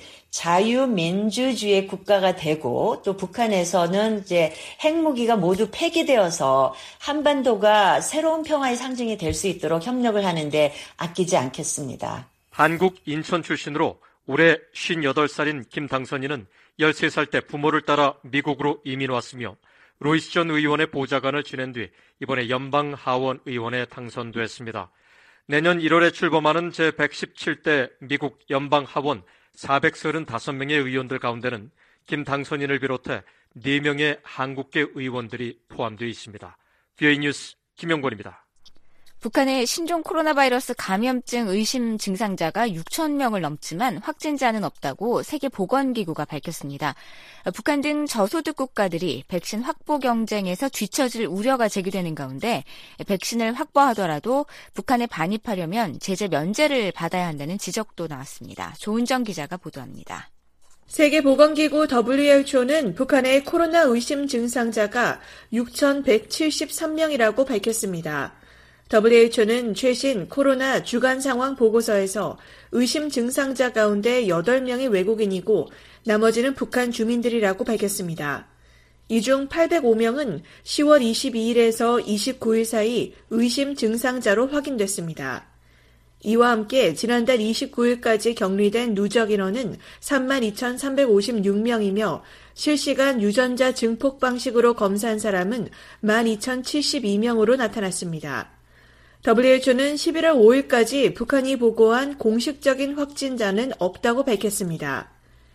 자유민주주의 국가가 되고 또 북한에서는 이제 핵무기가 모두 폐기되어서 한반도가 새로운 평화의 상징이 될 수 있도록 협력을 하는데 아끼지 않겠습니다. 한국 인천 출신으로 올해 쉰여덟 살인 김 당선인은 열세 살 때 부모를 따라 미국으로 이민 왔으며 로이스 전 의원의 보좌관을 지낸 뒤 이번에 연방 하원 의원에 당선됐습니다. 내년 일월에 출범하는 제백십칠 대 미국 연방 하원 사백삼십오 명의 의원들 가운데는 김 당선인을 비롯해 네 명의 한국계 의원들이 포함되어 있습니다. 비오에이 뉴스 김영권입니다. 북한의 신종 코로나 바이러스 감염증 의심 증상자가 육천 명을 넘지만 확진자는 없다고 세계보건기구가 밝혔습니다. 북한 등 저소득 국가들이 백신 확보 경쟁에서 뒤처질 우려가 제기되는 가운데 백신을 확보하더라도 북한에 반입하려면 제재 면제를 받아야 한다는 지적도 나왔습니다. 조은정 기자가 보도합니다. 세계보건기구 더블유에이치오는 북한의 코로나 의심 증상자가 육천백칠십삼 명이라고 밝혔습니다. 더블유에이치오는 최신 코로나 주간 상황 보고서에서 의심 증상자 가운데 여덟 명이 외국인이고 나머지는 북한 주민들이라고 밝혔습니다. 이 중 팔백오 명은 시월 이십이일에서 이십구일 사이 의심 증상자로 확인됐습니다. 이와 함께 지난달 이십구일까지 격리된 누적 인원은 삼만 이천삼백오십육 명이며 실시간 유전자 증폭 방식으로 검사한 사람은 만 이천칠십이 명으로 나타났습니다. 더블유에이치오는 십일월 오일까지 북한이 보고한 공식적인 확진자는 없다고 밝혔습니다.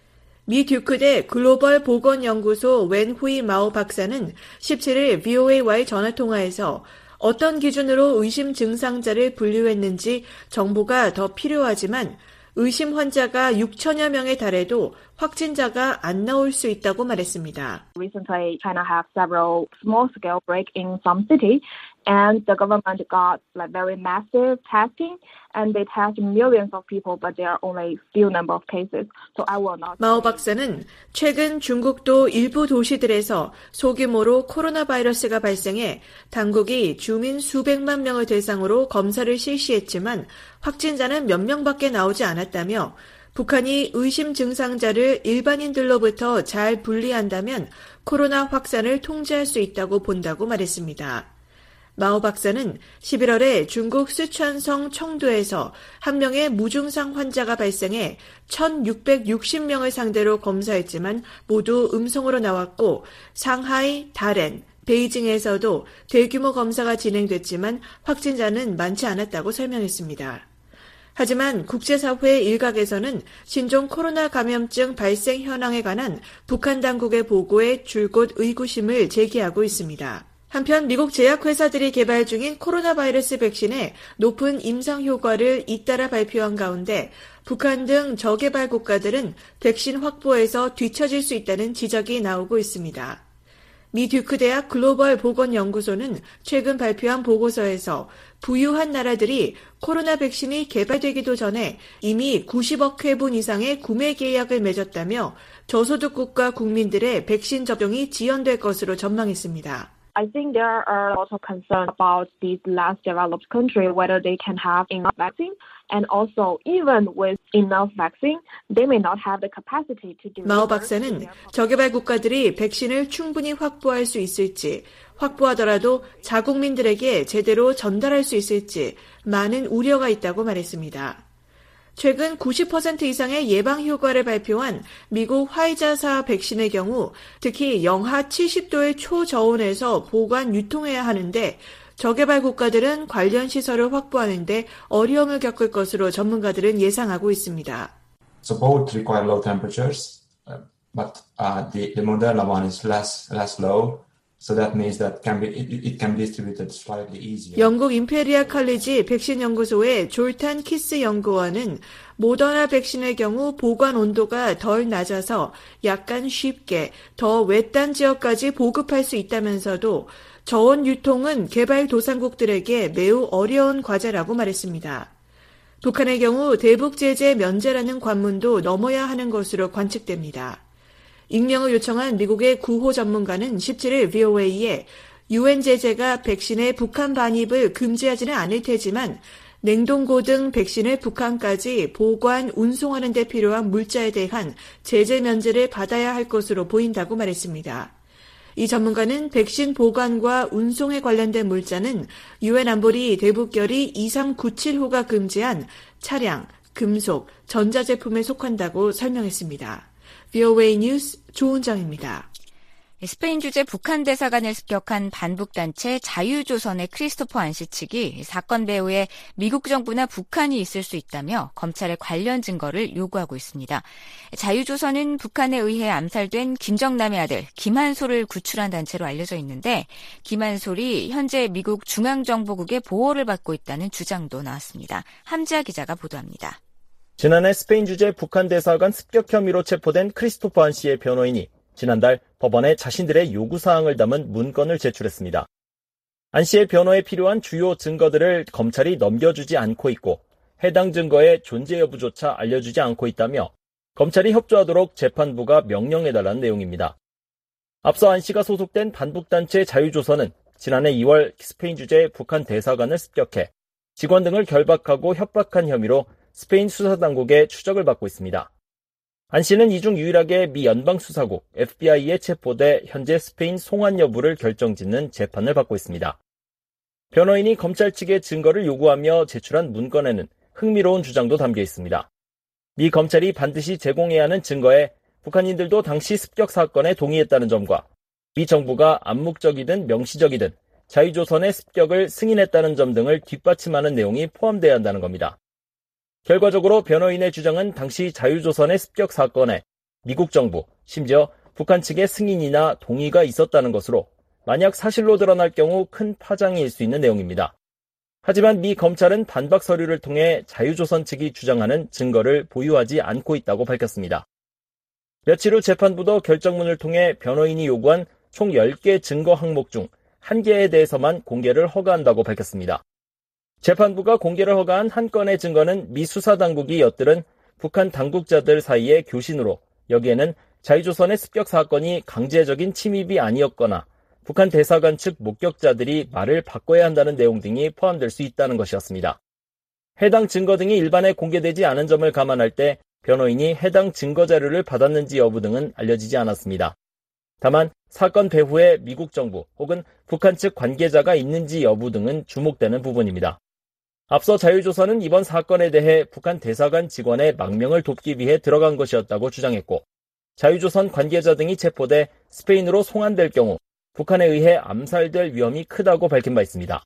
미 듀크대 글로벌 보건연구소 웬후이 마오 박사는 십칠일 브이오에이와의 전화통화에서 어떤 기준으로 의심 증상자를 분류했는지 정보가 더 필요하지만 의심 환자가 육천여 명에 달해도 확진자가 안 나올 수 있다고 말했습니다. Recently, China have several small-scale break in some cities, and the government got like very massive testing, and they test millions of people, but there are only few number of cases. So I will not. 마오 박사는 최근 중국도 일부 도시들에서 소규모로 코로나 바이러스가 발생해 당국이 주민 수백만 명을 대상으로 검사를 실시했지만 확진자는 몇 명밖에 나오지 않았다며 북한이 의심 증상자를 일반인들로부터 잘 분리한다면 코로나 확산을 통제할 수 있다고 본다고 말했습니다. 마오 박사는 십일월에 중국 쓰촨성 청도에서 한 명의 무증상 환자가 발생해 천육백육십 명을 상대로 검사했지만 모두 음성으로 나왔고 상하이, 다롄, 베이징에서도 대규모 검사가 진행됐지만 확진자는 많지 않았다고 설명했습니다. 하지만 국제사회 일각에서는 신종 코로나 감염증 발생 현황에 관한 북한 당국의 보고에 줄곧 의구심을 제기하고 있습니다. 한편 미국 제약회사들이 개발 중인 코로나 바이러스 백신의 높은 임상 효과를 잇따라 발표한 가운데 북한 등 저개발 국가들은 백신 확보에서 뒤처질 수 있다는 지적이 나오고 있습니다. 미 듀크 대학 글로벌 보건연구소는 최근 발표한 보고서에서 부유한 나라들이 코로나 백신이 개발되기도 전에 이미 구십억 회분 이상의 구매 계약을 맺었다며 저소득국가 국민들의 백신 접종이 지연될 것으로 전망했습니다. I think there are also concerns about these less developed countries, whether they can have enough vaccine, and also even with enough vaccine, they may not have the capacity to do. 마오 박사는 저개발 국가들이 백신을 충분히 확보할 수 있을지, 확보하더라도 자국민들에게 제대로 전달할 수 있을지 많은 우려가 있다고 말했습니다. 최근 구십 퍼센트 이상의 예방 효과를 발표한 미국 화이자사 백신의 경우 특히 영하 칠십 도의 초저온에서 보관 유통해야 하는데 저개발 국가들은 관련 시설을 확보하는 데 어려움을 겪을 것으로 전문가들은 예상하고 있습니다. So both require low temperatures, but uh, the, the Moderna one is less less low. So that means that can be, it, it can be distributed slightly easier. 영국 임페리얼 칼리지 백신 연구소의 졸탄 키스 연구원은 모더나 백신의 경우 보관 온도가 덜 낮아서 약간 쉽게 더 외딴 지역까지 보급할 수 있다면서도 저온 유통은 개발도상국들에게 매우 어려운 과제라고 말했습니다. 북한의 경우 대북 제재 면제라는 관문도 넘어야 하는 것으로 관측됩니다. 익명을 요청한 미국의 구호 전문가는 십칠일 브이오에이에 유엔 제재가 백신의 북한 반입을 금지하지는 않을 테지만 냉동고 등 백신을 북한까지 보관, 운송하는 데 필요한 물자에 대한 제재 면제를 받아야 할 것으로 보인다고 말했습니다. 이 전문가는 백신 보관과 운송에 관련된 물자는 유엔 안보리 대북결의 이삼구칠호가 금지한 차량, 금속, 전자제품에 속한다고 설명했습니다. 브이오에이 뉴스 조은정입니다. 스페인 주재 북한 대사관을 습격한 반북단체 자유조선의 크리스토퍼 안씨 측이 사건 배후에 미국 정부나 북한이 있을 수 있다며 검찰에 관련 증거를 요구하고 있습니다. 자유조선은 북한에 의해 암살된 김정남의 아들 김한솔을 구출한 단체로 알려져 있는데 김한솔이 현재 미국 중앙정보국의 보호를 받고 있다는 주장도 나왔습니다. 함지아 기자가 보도합니다. 지난해 스페인 주재 북한 대사관 습격 혐의로 체포된 크리스토퍼 안 씨의 변호인이 지난달 법원에 자신들의 요구사항을 담은 문건을 제출했습니다. 안 씨의 변호에 필요한 주요 증거들을 검찰이 넘겨주지 않고 있고 해당 증거의 존재 여부조차 알려주지 않고 있다며 검찰이 협조하도록 재판부가 명령해달라는 내용입니다. 앞서 안 씨가 소속된 반북단체 자유조선은 지난해 이월 스페인 주재 북한 대사관을 습격해 직원 등을 결박하고 협박한 혐의로 스페인 수사당국의 추적을 받고 있습니다. 안 씨는 이 중 유일하게 미 연방수사국 에프비아이에 체포돼 현재 스페인 송환 여부를 결정짓는 재판을 받고 있습니다. 변호인이 검찰 측의 증거를 요구하며 제출한 문건에는 흥미로운 주장도 담겨 있습니다. 미 검찰이 반드시 제공해야 하는 증거에 북한인들도 당시 습격 사건에 동의했다는 점과 미 정부가 암묵적이든 명시적이든 자유조선의 습격을 승인했다는 점 등을 뒷받침하는 내용이 포함돼야 한다는 겁니다. 결과적으로 변호인의 주장은 당시 자유조선의 습격 사건에 미국 정부, 심지어 북한 측의 승인이나 동의가 있었다는 것으로 만약 사실로 드러날 경우 큰 파장이 일 수 있는 내용입니다. 하지만 미 검찰은 반박 서류를 통해 자유조선 측이 주장하는 증거를 보유하지 않고 있다고 밝혔습니다. 며칠 후 재판부도 결정문을 통해 변호인이 요구한 총 열 개 증거 항목 중 한 개에 대해서만 공개를 허가한다고 밝혔습니다. 재판부가 공개를 허가한 한 건의 증거는 미 수사당국이 엿들은 북한 당국자들 사이의 교신으로 여기에는 자유조선의 습격 사건이 강제적인 침입이 아니었거나 북한 대사관 측 목격자들이 말을 바꿔야 한다는 내용 등이 포함될 수 있다는 것이었습니다. 해당 증거 등이 일반에 공개되지 않은 점을 감안할 때 변호인이 해당 증거 자료를 받았는지 여부 등은 알려지지 않았습니다. 다만 사건 배후에 미국 정부 혹은 북한 측 관계자가 있는지 여부 등은 주목되는 부분입니다. 앞서 자유조선은 이번 사건에 대해 북한 대사관 직원의 망명을 돕기 위해 들어간 것이었다고 주장했고 자유조선 관계자 등이 체포돼 스페인으로 송환될 경우 북한에 의해 암살될 위험이 크다고 밝힌 바 있습니다.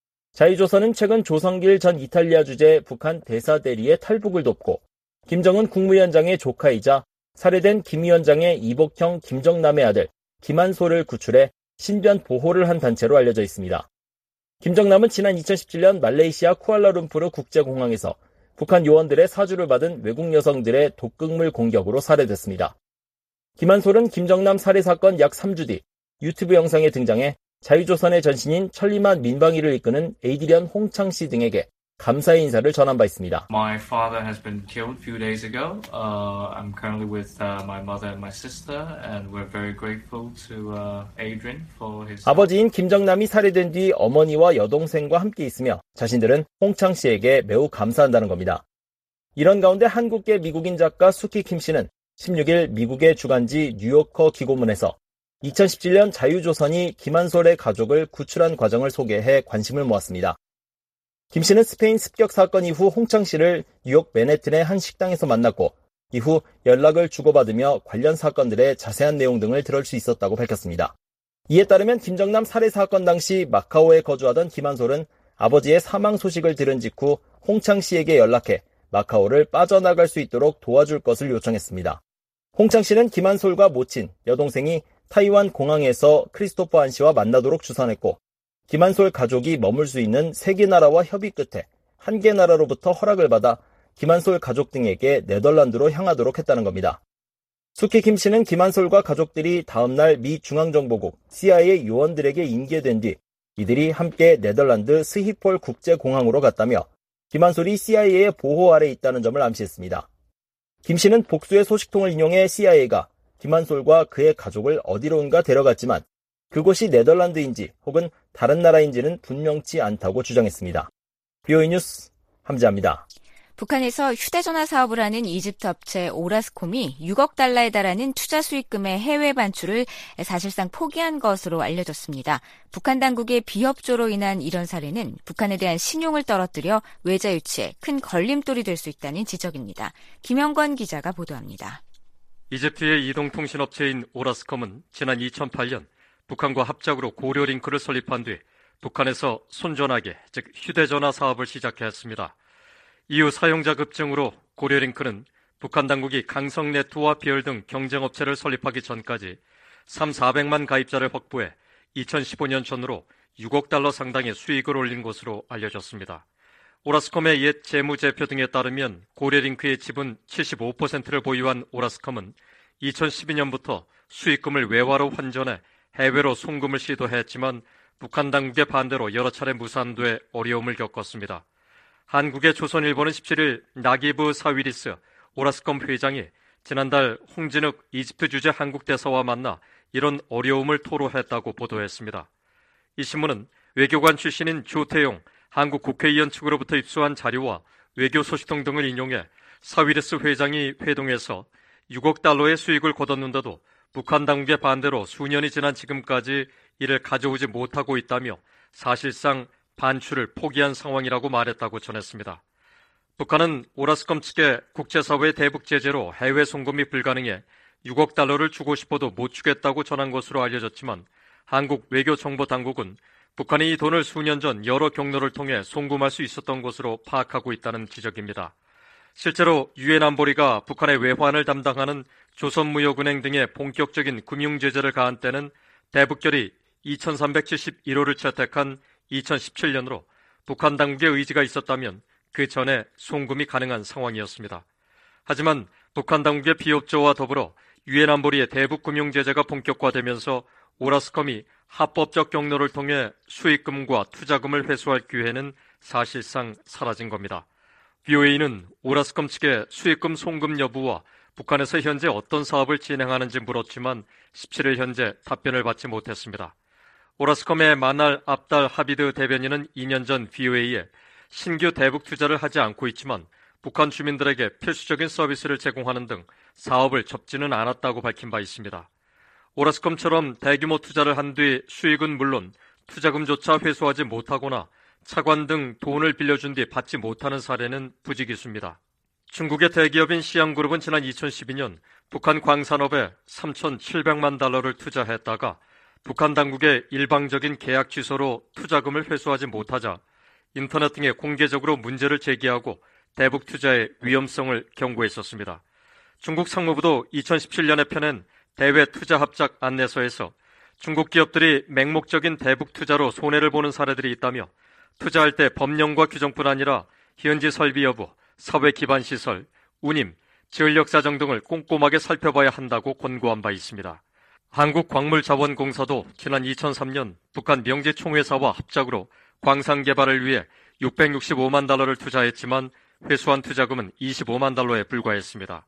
자유조선은 최근 조성길 전 이탈리아 주재 북한 대사대리의 탈북을 돕고 김정은 국무위원장의 조카이자 살해된 김 위원장의 이복형 김정남의 아들 김한소를 구출해 신변 보호를 한 단체로 알려져 있습니다. 김정남은 지난 이천십칠 년 말레이시아 쿠알라룸푸르 국제공항에서 북한 요원들의 사주를 받은 외국 여성들의 독극물 공격으로 살해됐습니다. 김한솔은 김정남 살해 사건 약 삼 주 뒤 유튜브 영상에 등장해 자유조선의 전신인 천리만 민방위를 이끄는 에이디련 홍창 씨 등에게 감사의 인사를 전한 바 있습니다. My father has been killed a few days ago. Uh, I'm currently with uh, my mother and my sister, and we're very grateful to uh, Adrian for his. 아버지인 김정남이 살해된 뒤 어머니와 여동생과 함께 있으며 자신들은 홍창 씨에게 매우 감사한다는 겁니다. 이런 가운데 한국계 미국인 작가 수키 킴 씨는 십육 일 미국의 주간지 뉴요커 기고문에서 이천십칠 년 자유조선이 김한솔의 가족을 구출한 과정을 소개해 관심을 모았습니다. 김 씨는 스페인 습격 사건 이후 홍창 씨를 뉴욕 맨해튼의 한 식당에서 만났고 이후 연락을 주고받으며 관련 사건들의 자세한 내용 등을 들을 수 있었다고 밝혔습니다. 이에 따르면 김정남 살해 사건 당시 마카오에 거주하던 김한솔은 아버지의 사망 소식을 들은 직후 홍창 씨에게 연락해 마카오를 빠져나갈 수 있도록 도와줄 것을 요청했습니다. 홍창 씨는 김한솔과 모친, 여동생이 타이완 공항에서 크리스토퍼 안 씨와 만나도록 주선했고 김한솔 가족이 머물 수 있는 세 개 나라와 협의 끝에 한 개 나라로부터 허락을 받아 김한솔 가족 등에게 네덜란드로 향하도록 했다는 겁니다. 수키 김 씨는 김한솔과 가족들이 다음날 미 중앙정보국 씨아이에이 요원들에게 인계된 뒤 이들이 함께 네덜란드 스히폴 국제공항으로 갔다며 김한솔이 씨아이에이의 보호 아래 있다는 점을 암시했습니다. 김 씨는 복수의 소식통을 인용해 씨아이에이가 김한솔과 그의 가족을 어디론가 데려갔지만 그곳이 네덜란드인지 혹은 다른 나라인지는 분명치 않다고 주장했습니다. 비오이 뉴스 함지아입니다. 북한에서 휴대전화 사업을 하는 이집트 업체 오라스콤이 육억 달러에 달하는 투자 수익금의 해외 반출을 사실상 포기한 것으로 알려졌습니다. 북한 당국의 비협조로 인한 이런 사례는 북한에 대한 신용을 떨어뜨려 외자 유치에 큰 걸림돌이 될 수 있다는 지적입니다. 김영권 기자가 보도합니다. 이집트의 이동통신업체인 오라스콤은 지난 이천팔 년 북한과 합작으로 고려링크를 설립한 뒤 북한에서 손전화기, 즉 휴대전화 사업을 시작했습니다. 이후 사용자 급증으로 고려링크는 북한 당국이 강성네트와 비열 등 경쟁업체를 설립하기 전까지 삼사백만 가입자를 확보해 이천십오 년 전으로 육억 달러 상당의 수익을 올린 것으로 알려졌습니다. 오라스콤의 옛 재무제표 등에 따르면 고려링크의 지분 칠십오 퍼센트를 보유한 오라스콤은 이천십이 년부터 수익금을 외화로 환전해 해외로 송금을 시도했지만 북한 당국의 반대로 여러 차례 무산돼 어려움을 겪었습니다. 한국의 조선일보는 십칠 일 나기브 사위리스 오라스콤 회장이 지난달 홍진욱 이집트 주재 한국 대사와 만나 이런 어려움을 토로했다고 보도했습니다. 이 신문은 외교관 출신인 조태용 한국 국회의원 측으로부터 입수한 자료와 외교 소식통 등을 인용해 사위리스 회장이 회동에서 육억 달러의 수익을 거뒀는데도 북한 당국의 반대로 수년이 지난 지금까지 이를 가져오지 못하고 있다며 사실상 반출을 포기한 상황이라고 말했다고 전했습니다. 북한은 오라스컴 측의 국제사회 대북 제재로 해외 송금이 불가능해 육억 달러를 주고 싶어도 못 주겠다고 전한 것으로 알려졌지만 한국 외교정보당국은 북한이 이 돈을 수년 전 여러 경로를 통해 송금할 수 있었던 것으로 파악하고 있다는 지적입니다. 실제로 유엔 안보리가 북한의 외환을 담당하는 조선무역은행 등의 본격적인 금융제재를 가한 때는 대북결의 이천삼백칠십일 호를 채택한 이천십칠 년으로 북한 당국의 의지가 있었다면 그 전에 송금이 가능한 상황이었습니다. 하지만 북한 당국의 비협조와 더불어 유엔 안보리의 대북 금융제재가 본격화되면서 오라스컴이 합법적 경로를 통해 수익금과 투자금을 회수할 기회는 사실상 사라진 겁니다. 브이오에이는 오라스컴 측의 수익금 송금 여부와 북한에서 현재 어떤 사업을 진행하는지 물었지만 십칠 일 현재 답변을 받지 못했습니다. 오라스컴의 마날 압달 하비드 대변인은 이 년 전 브이오에이에 신규 대북 투자를 하지 않고 있지만 북한 주민들에게 필수적인 서비스를 제공하는 등 사업을 접지는 않았다고 밝힌 바 있습니다. 오라스컴처럼 대규모 투자를 한 뒤 수익은 물론 투자금조차 회수하지 못하거나 차관 등 돈을 빌려준 뒤 받지 못하는 사례는 부지기수입니다. 중국의 대기업인 시양그룹은 지난 이천십이 년 북한 광산업에 삼천칠백만 달러를 투자했다가 북한 당국의 일방적인 계약 취소로 투자금을 회수하지 못하자 인터넷 등에 공개적으로 문제를 제기하고 대북 투자의 위험성을 경고했었습니다. 중국 상무부도 이천십칠 년에 펴낸 대외 투자 합작 안내서에서 중국 기업들이 맹목적인 대북 투자로 손해를 보는 사례들이 있다며 투자할 때 법령과 규정뿐 아니라 현지 설비 여부, 사회 기반 시설, 운임, 전력 사정 등을 꼼꼼하게 살펴봐야 한다고 권고한 바 있습니다. 한국광물자원공사도 지난 이천삼 년 북한 명지총회사와 합작으로 광산 개발을 위해 육백육십오만 달러를 투자했지만 회수한 투자금은 이십오만 달러에 불과했습니다.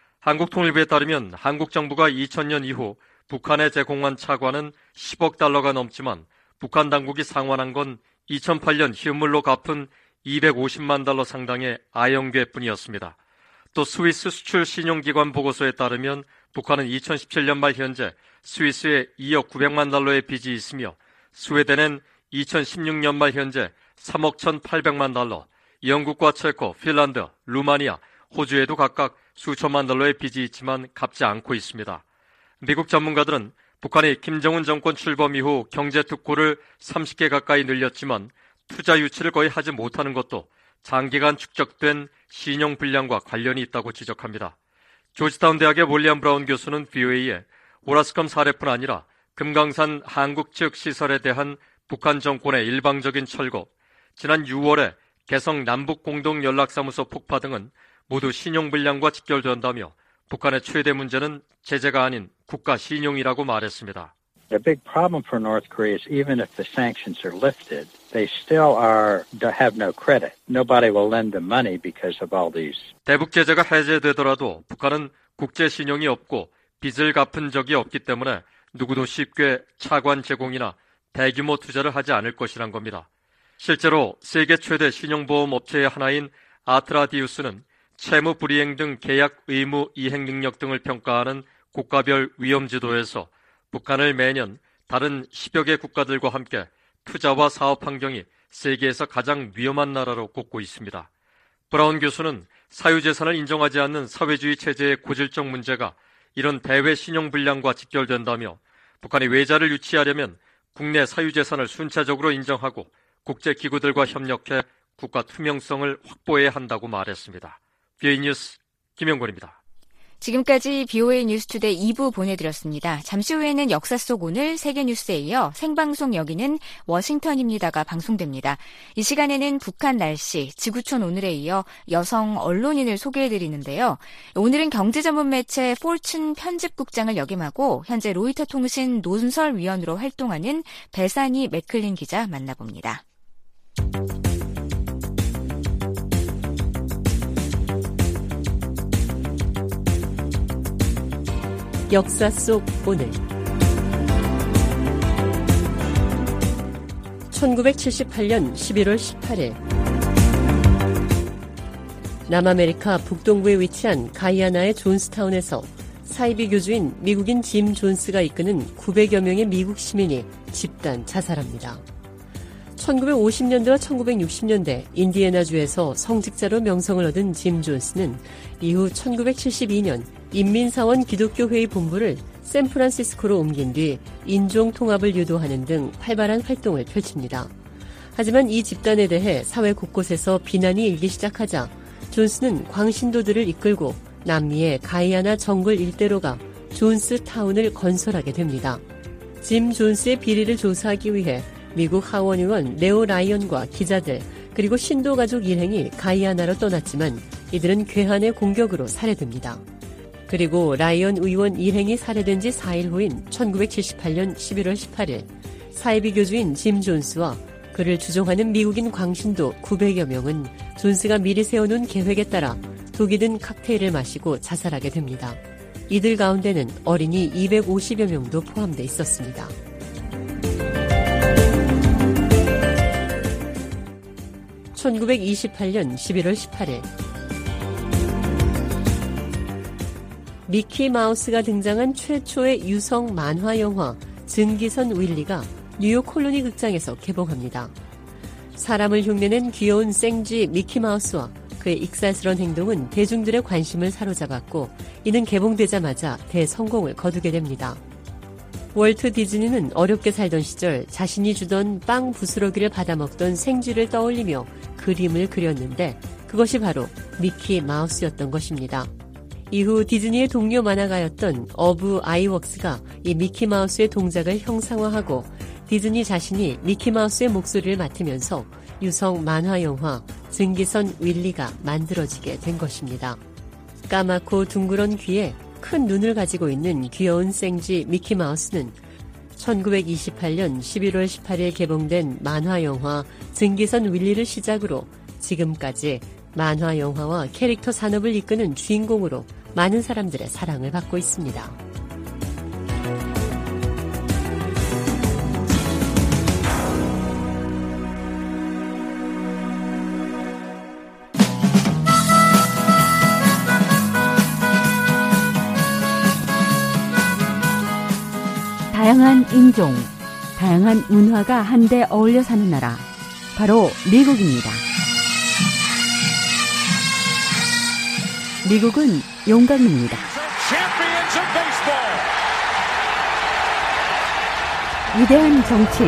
한국통일부에 따르면 한국 정부가 이천 년 이후 북한에 제공한 차관은 십억 달러가 넘지만 북한 당국이 상환한 건 이천팔 년 현물로 갚은 이백오십만 달러 상당의 아영괴뿐이었습니다. 또 스위스 수출 신용기관 보고서에 따르면 북한은 이천십칠 년 말 현재 스위스에 이억 구백만 달러의 빚이 있으며 스웨덴엔 이천십육 년 말 현재 삼억 천팔백만 달러, 영국과 체코, 핀란드, 루마니아, 호주에도 각각 수천만 달러의 빚이 있지만 갚지 않고 있습니다. 미국 전문가들은 북한이 김정은 정권 출범 이후 경제 특고를 삼십 개 가까이 늘렸지만 투자 유치를 거의 하지 못하는 것도 장기간 축적된 신용 불량과 관련이 있다고 지적합니다. 조지타운 대학의 윌리엄 브라운 교수는 브이오에이에 오라스컴 사례뿐 아니라 금강산 한국 측 시설에 대한 북한 정권의 일방적인 철거, 지난 유월에 개성 남북공동연락사무소 폭파 등은 모두 신용불량과 직결된다며 북한의 최대 문제는 제재가 아닌 국가 신용이라고 말했습니다. The big problem for North Korea is even if the sanctions are lifted, they still are have no credit. Nobody will lend them money because of all these. 대북 제재가 해제되더라도 북한은 국제 신용이 없고 빚을 갚은 적이 없기 때문에 누구도 쉽게 차관 제공이나 대규모 투자를 하지 않을 것이란 겁니다. 실제로 세계 최대 신용보험 업체의 하나인 아트라디우스는 채무 불이행 등 계약 의무 이행 능력 등을 평가하는 국가별 위험지도에서 북한을 매년 다른 십여 개 국가들과 함께 투자와 사업 환경이 세계에서 가장 위험한 나라로 꼽고 있습니다. 브라운 교수는 사유재산을 인정하지 않는 사회주의 체제의 고질적 문제가 이런 대외 신용불량과 직결된다며 북한이 외자를 유치하려면 국내 사유재산을 순차적으로 인정하고 국제기구들과 협력해 국가 투명성을 확보해야 한다고 말했습니다. 브이오에이 뉴스 김영권입니다. 지금까지 브이오에이 뉴스투데이 이 부 보내드렸습니다. 잠시 후에는 역사 속 오늘 세계뉴스에 이어 생방송 여기는 워싱턴입니다가 방송됩니다. 이 시간에는 북한 날씨, 지구촌 오늘에 이어 여성 언론인을 소개해드리는데요. 오늘은 경제전문 매체 포춘 편집국장을 역임하고 현재 로이터 통신 논설위원으로 활동하는 배산이 맥클린 기자 만나봅니다. 역사 속 오늘 천구백칠십팔 년 십일월 십팔일 남아메리카 북동부에 위치한 가이아나의 존스타운에서 사이비 교주인 미국인 짐 존스가 이끄는 구백여 명의 미국 시민이 집단 자살합니다. 천구백오십 년대와 천구백육십 년대 인디애나주에서 성직자로 명성을 얻은 짐 존스는 이후 천구백칠십이 년 인민사원 기독교회의 본부를 샌프란시스코로 옮긴 뒤 인종통합을 유도하는 등 활발한 활동을 펼칩니다. 하지만 이 집단에 대해 사회 곳곳에서 비난이 일기 시작하자 존스는 광신도들을 이끌고 남미의 가이아나 정글 일대로 가 존스타운을 건설하게 됩니다. 짐 존스의 비리를 조사하기 위해 미국 하원 의원 레오 라이언과 기자들 그리고 신도 가족 일행이 가이아나로 떠났지만 이들은 괴한의 공격으로 살해됩니다. 그리고 라이언 의원 일행이 살해된 지 사 일 후인 천구백칠십팔 년 십일월 십팔일 사이비 교주인 짐 존스와 그를 주종하는 미국인 광신도 구백여 명은 존스가 미리 세워놓은 계획에 따라 독이 든 칵테일을 마시고 자살하게 됩니다. 이들 가운데는 어린이 이백오십여 명도 포함돼 있었습니다. 천구백이십팔 년 십일월 십팔일 미키 마우스가 등장한 최초의 유성 만화 영화 증기선 윌리가 뉴욕 콜로니 극장에서 개봉합니다. 사람을 흉내낸 귀여운 생쥐 미키 마우스와 그의 익살스러운 행동은 대중들의 관심을 사로잡았고 이는 개봉되자마자 대성공을 거두게 됩니다. 월트 디즈니는 어렵게 살던 시절 자신이 주던 빵 부스러기를 받아먹던 생쥐를 떠올리며 그림을 그렸는데 그것이 바로 미키 마우스였던 것입니다. 이후 디즈니의 동료 만화가였던 어브 아이웍스가 이 미키 마우스의 동작을 형상화하고 디즈니 자신이 미키 마우스의 목소리를 맡으면서 유성 만화 영화 증기선 윌리가 만들어지게 된 것입니다. 까맣고 둥그런 귀에 큰 눈을 가지고 있는 귀여운 생쥐 미키 마우스는 천구백이십팔 년 십일월 십팔일 개봉된 만화 영화 증기선 윌리를 시작으로 지금까지 만화 영화와 캐릭터 산업을 이끄는 주인공으로 많은 사람들의 사랑을 받고 있습니다. 다양한 인종, 다양한 문화가 한데 어울려 사는 나라, 바로 미국입니다. 미국은 용광로입니다. 위대한 정치인,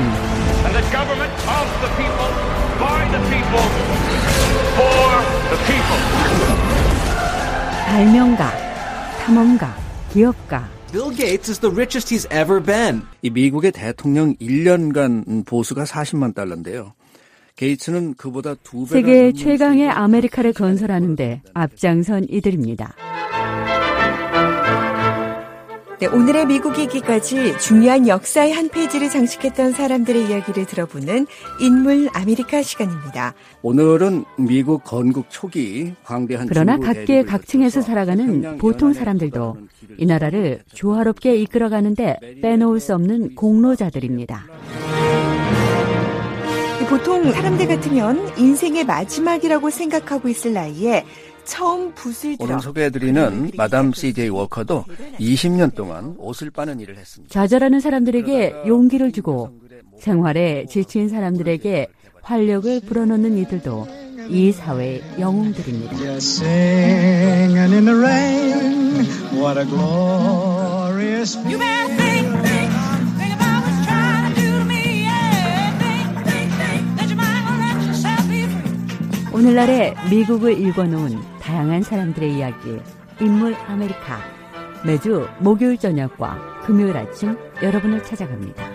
발명가, 탐험가, 기업가, Bill Gates is the richest he's ever been. 이 미국의 대통령 일 년간 보수가 사십만 달러인데요. 게이츠는 그보다 두 배. 세계 최강의 아메리카를 건설하는데 앞장선 이들입니다. 네, 오늘의 미국이기까지 중요한 역사의 한 페이지를 장식했던 사람들의 이야기를 들어보는 인물 아메리카 시간입니다. 오늘은 미국 건국 초기 광대한 그러나 각계 각층에서 살아가는 보통 사람들도 이 나라를 조화롭게 이끌어가는데 빼놓을 수 없는 공로자들입니다. 보통 사람들 같으면 인생의 마지막이라고 생각하고 있을 나이에 처음 붓을 들어 오늘 소개해드리는 마담 씨제이 워커도 이십 년 동안 옷을 빠는 일을 했습니다. 좌절하는 사람들에게 용기를 주고 생활에 지친 사람들에게 활력을 불어넣는 이들도 이 사회의 영웅들입니다. 오늘날의 미국을 읽어놓은 다양한 사람들의 이야기, 인물 아메리카. 매주 목요일 저녁과 금요일 아침 여러분을 찾아갑니다.